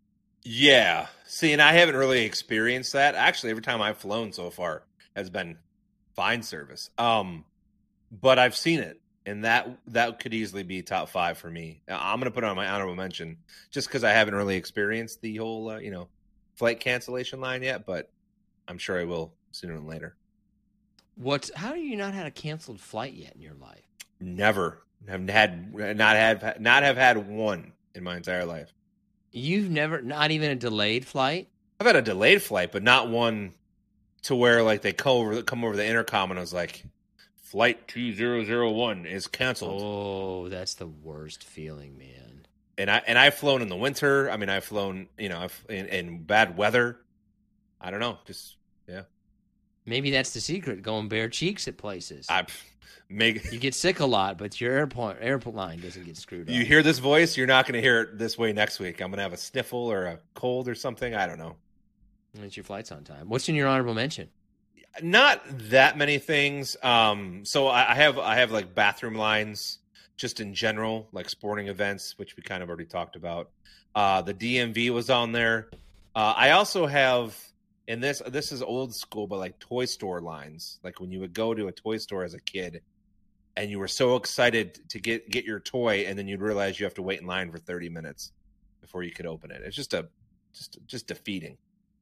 Yeah. See, and I haven't really experienced that. Actually, every time I've flown so far has been fine service. Um, but I've seen it, and that that could easily be top five for me. I'm going to put it on my honorable mention just because I haven't really experienced the whole, uh, you know, flight cancellation line yet, but I'm sure I will sooner than later. What's how do you not had a canceled flight yet in your life? Never have had not had not have had one in my entire life. You've never, not even a delayed flight? I've had a delayed flight, but not one to where like they come over come over the intercom and I was like, flight two zero zero one is canceled. Oh, that's the worst feeling, man. And I and I've flown in the winter. I mean, I've flown, you know, I've, in, in bad weather. I don't know, just yeah. Maybe that's the secret, going bare cheeks at places. I make You get sick a lot, but your airport airport line doesn't get screwed up. you hear this voice, you're not going to hear it this way next week. I'm going to have a sniffle or a cold or something. I don't know. It's your flight's on time. What's in your honorable mention? Not that many things. Um, so I, I have I have like bathroom lines just in general, like sporting events, which we kind of already talked about. Uh, the D M V was on there. Uh, I also have, and this this is old school, but like toy store lines. Like when you would go to a toy store as a kid, and you were so excited to get get your toy, and then you'd realize you have to wait in line for thirty minutes before you could open it. It's just a just just defeating.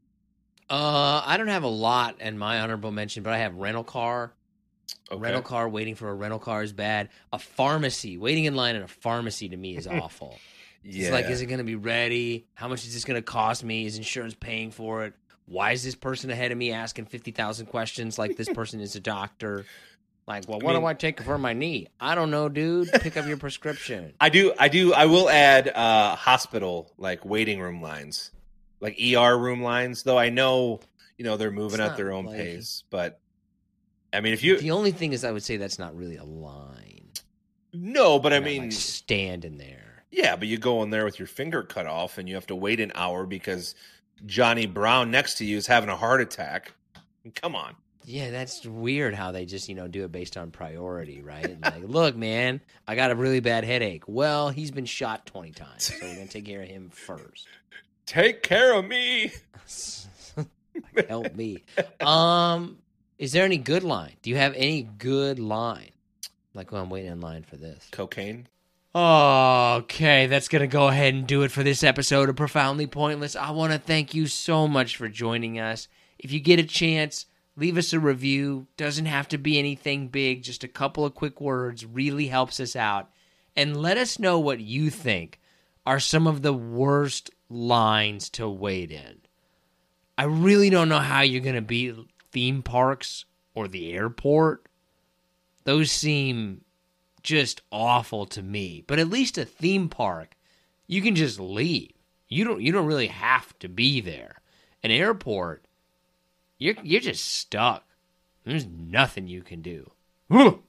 Uh, I don't have a lot in my honorable mention, but I have rental car. A Okay. rental car, waiting for a rental car is bad. A pharmacy, waiting in line at a pharmacy to me is awful. Yeah. It's like, is it going to be ready? How much is this going to cost me? Is insurance paying for it? why is this person ahead of me asking fifty thousand questions like this person is a doctor? Like, well, what I mean, do I take for my knee? I don't know, dude. Pick up your prescription. I do, I do, I will add uh, hospital, like waiting room lines, like E R room lines, though I know, you know, they're moving at their own like, pace. But, I mean, if you... The only thing is I would say that's not really a line. No, but You're I mean... Like standing there. Yeah, but you go in there with your finger cut off and you have to wait an hour because Johnny Brown next to you is having a heart attack. Come on. Yeah, that's weird how they just, you know, do it based on priority, right? Like, look, man, I got a really bad headache. Well, he's been shot twenty times, so we're going to take care of him first. Take care of me. Help me. Um, is there any good line? Do you have any good line? Like, well, I'm waiting in line for this. Cocaine? Okay, that's going to go ahead and do it for this episode of Profoundly Pointless. I want to thank you so much for joining us. If you get a chance, leave us a review. Doesn't have to be anything big. Just a couple of quick words really helps us out. And let us know what you think are some of the worst lines to wait in. I really don't know how you're going to beat theme parks or the airport. Those seem just awful to me. But at least a theme park, you can just leave. You don't you don't really have to be there. An airport, you're you're just stuck. There's nothing you can do.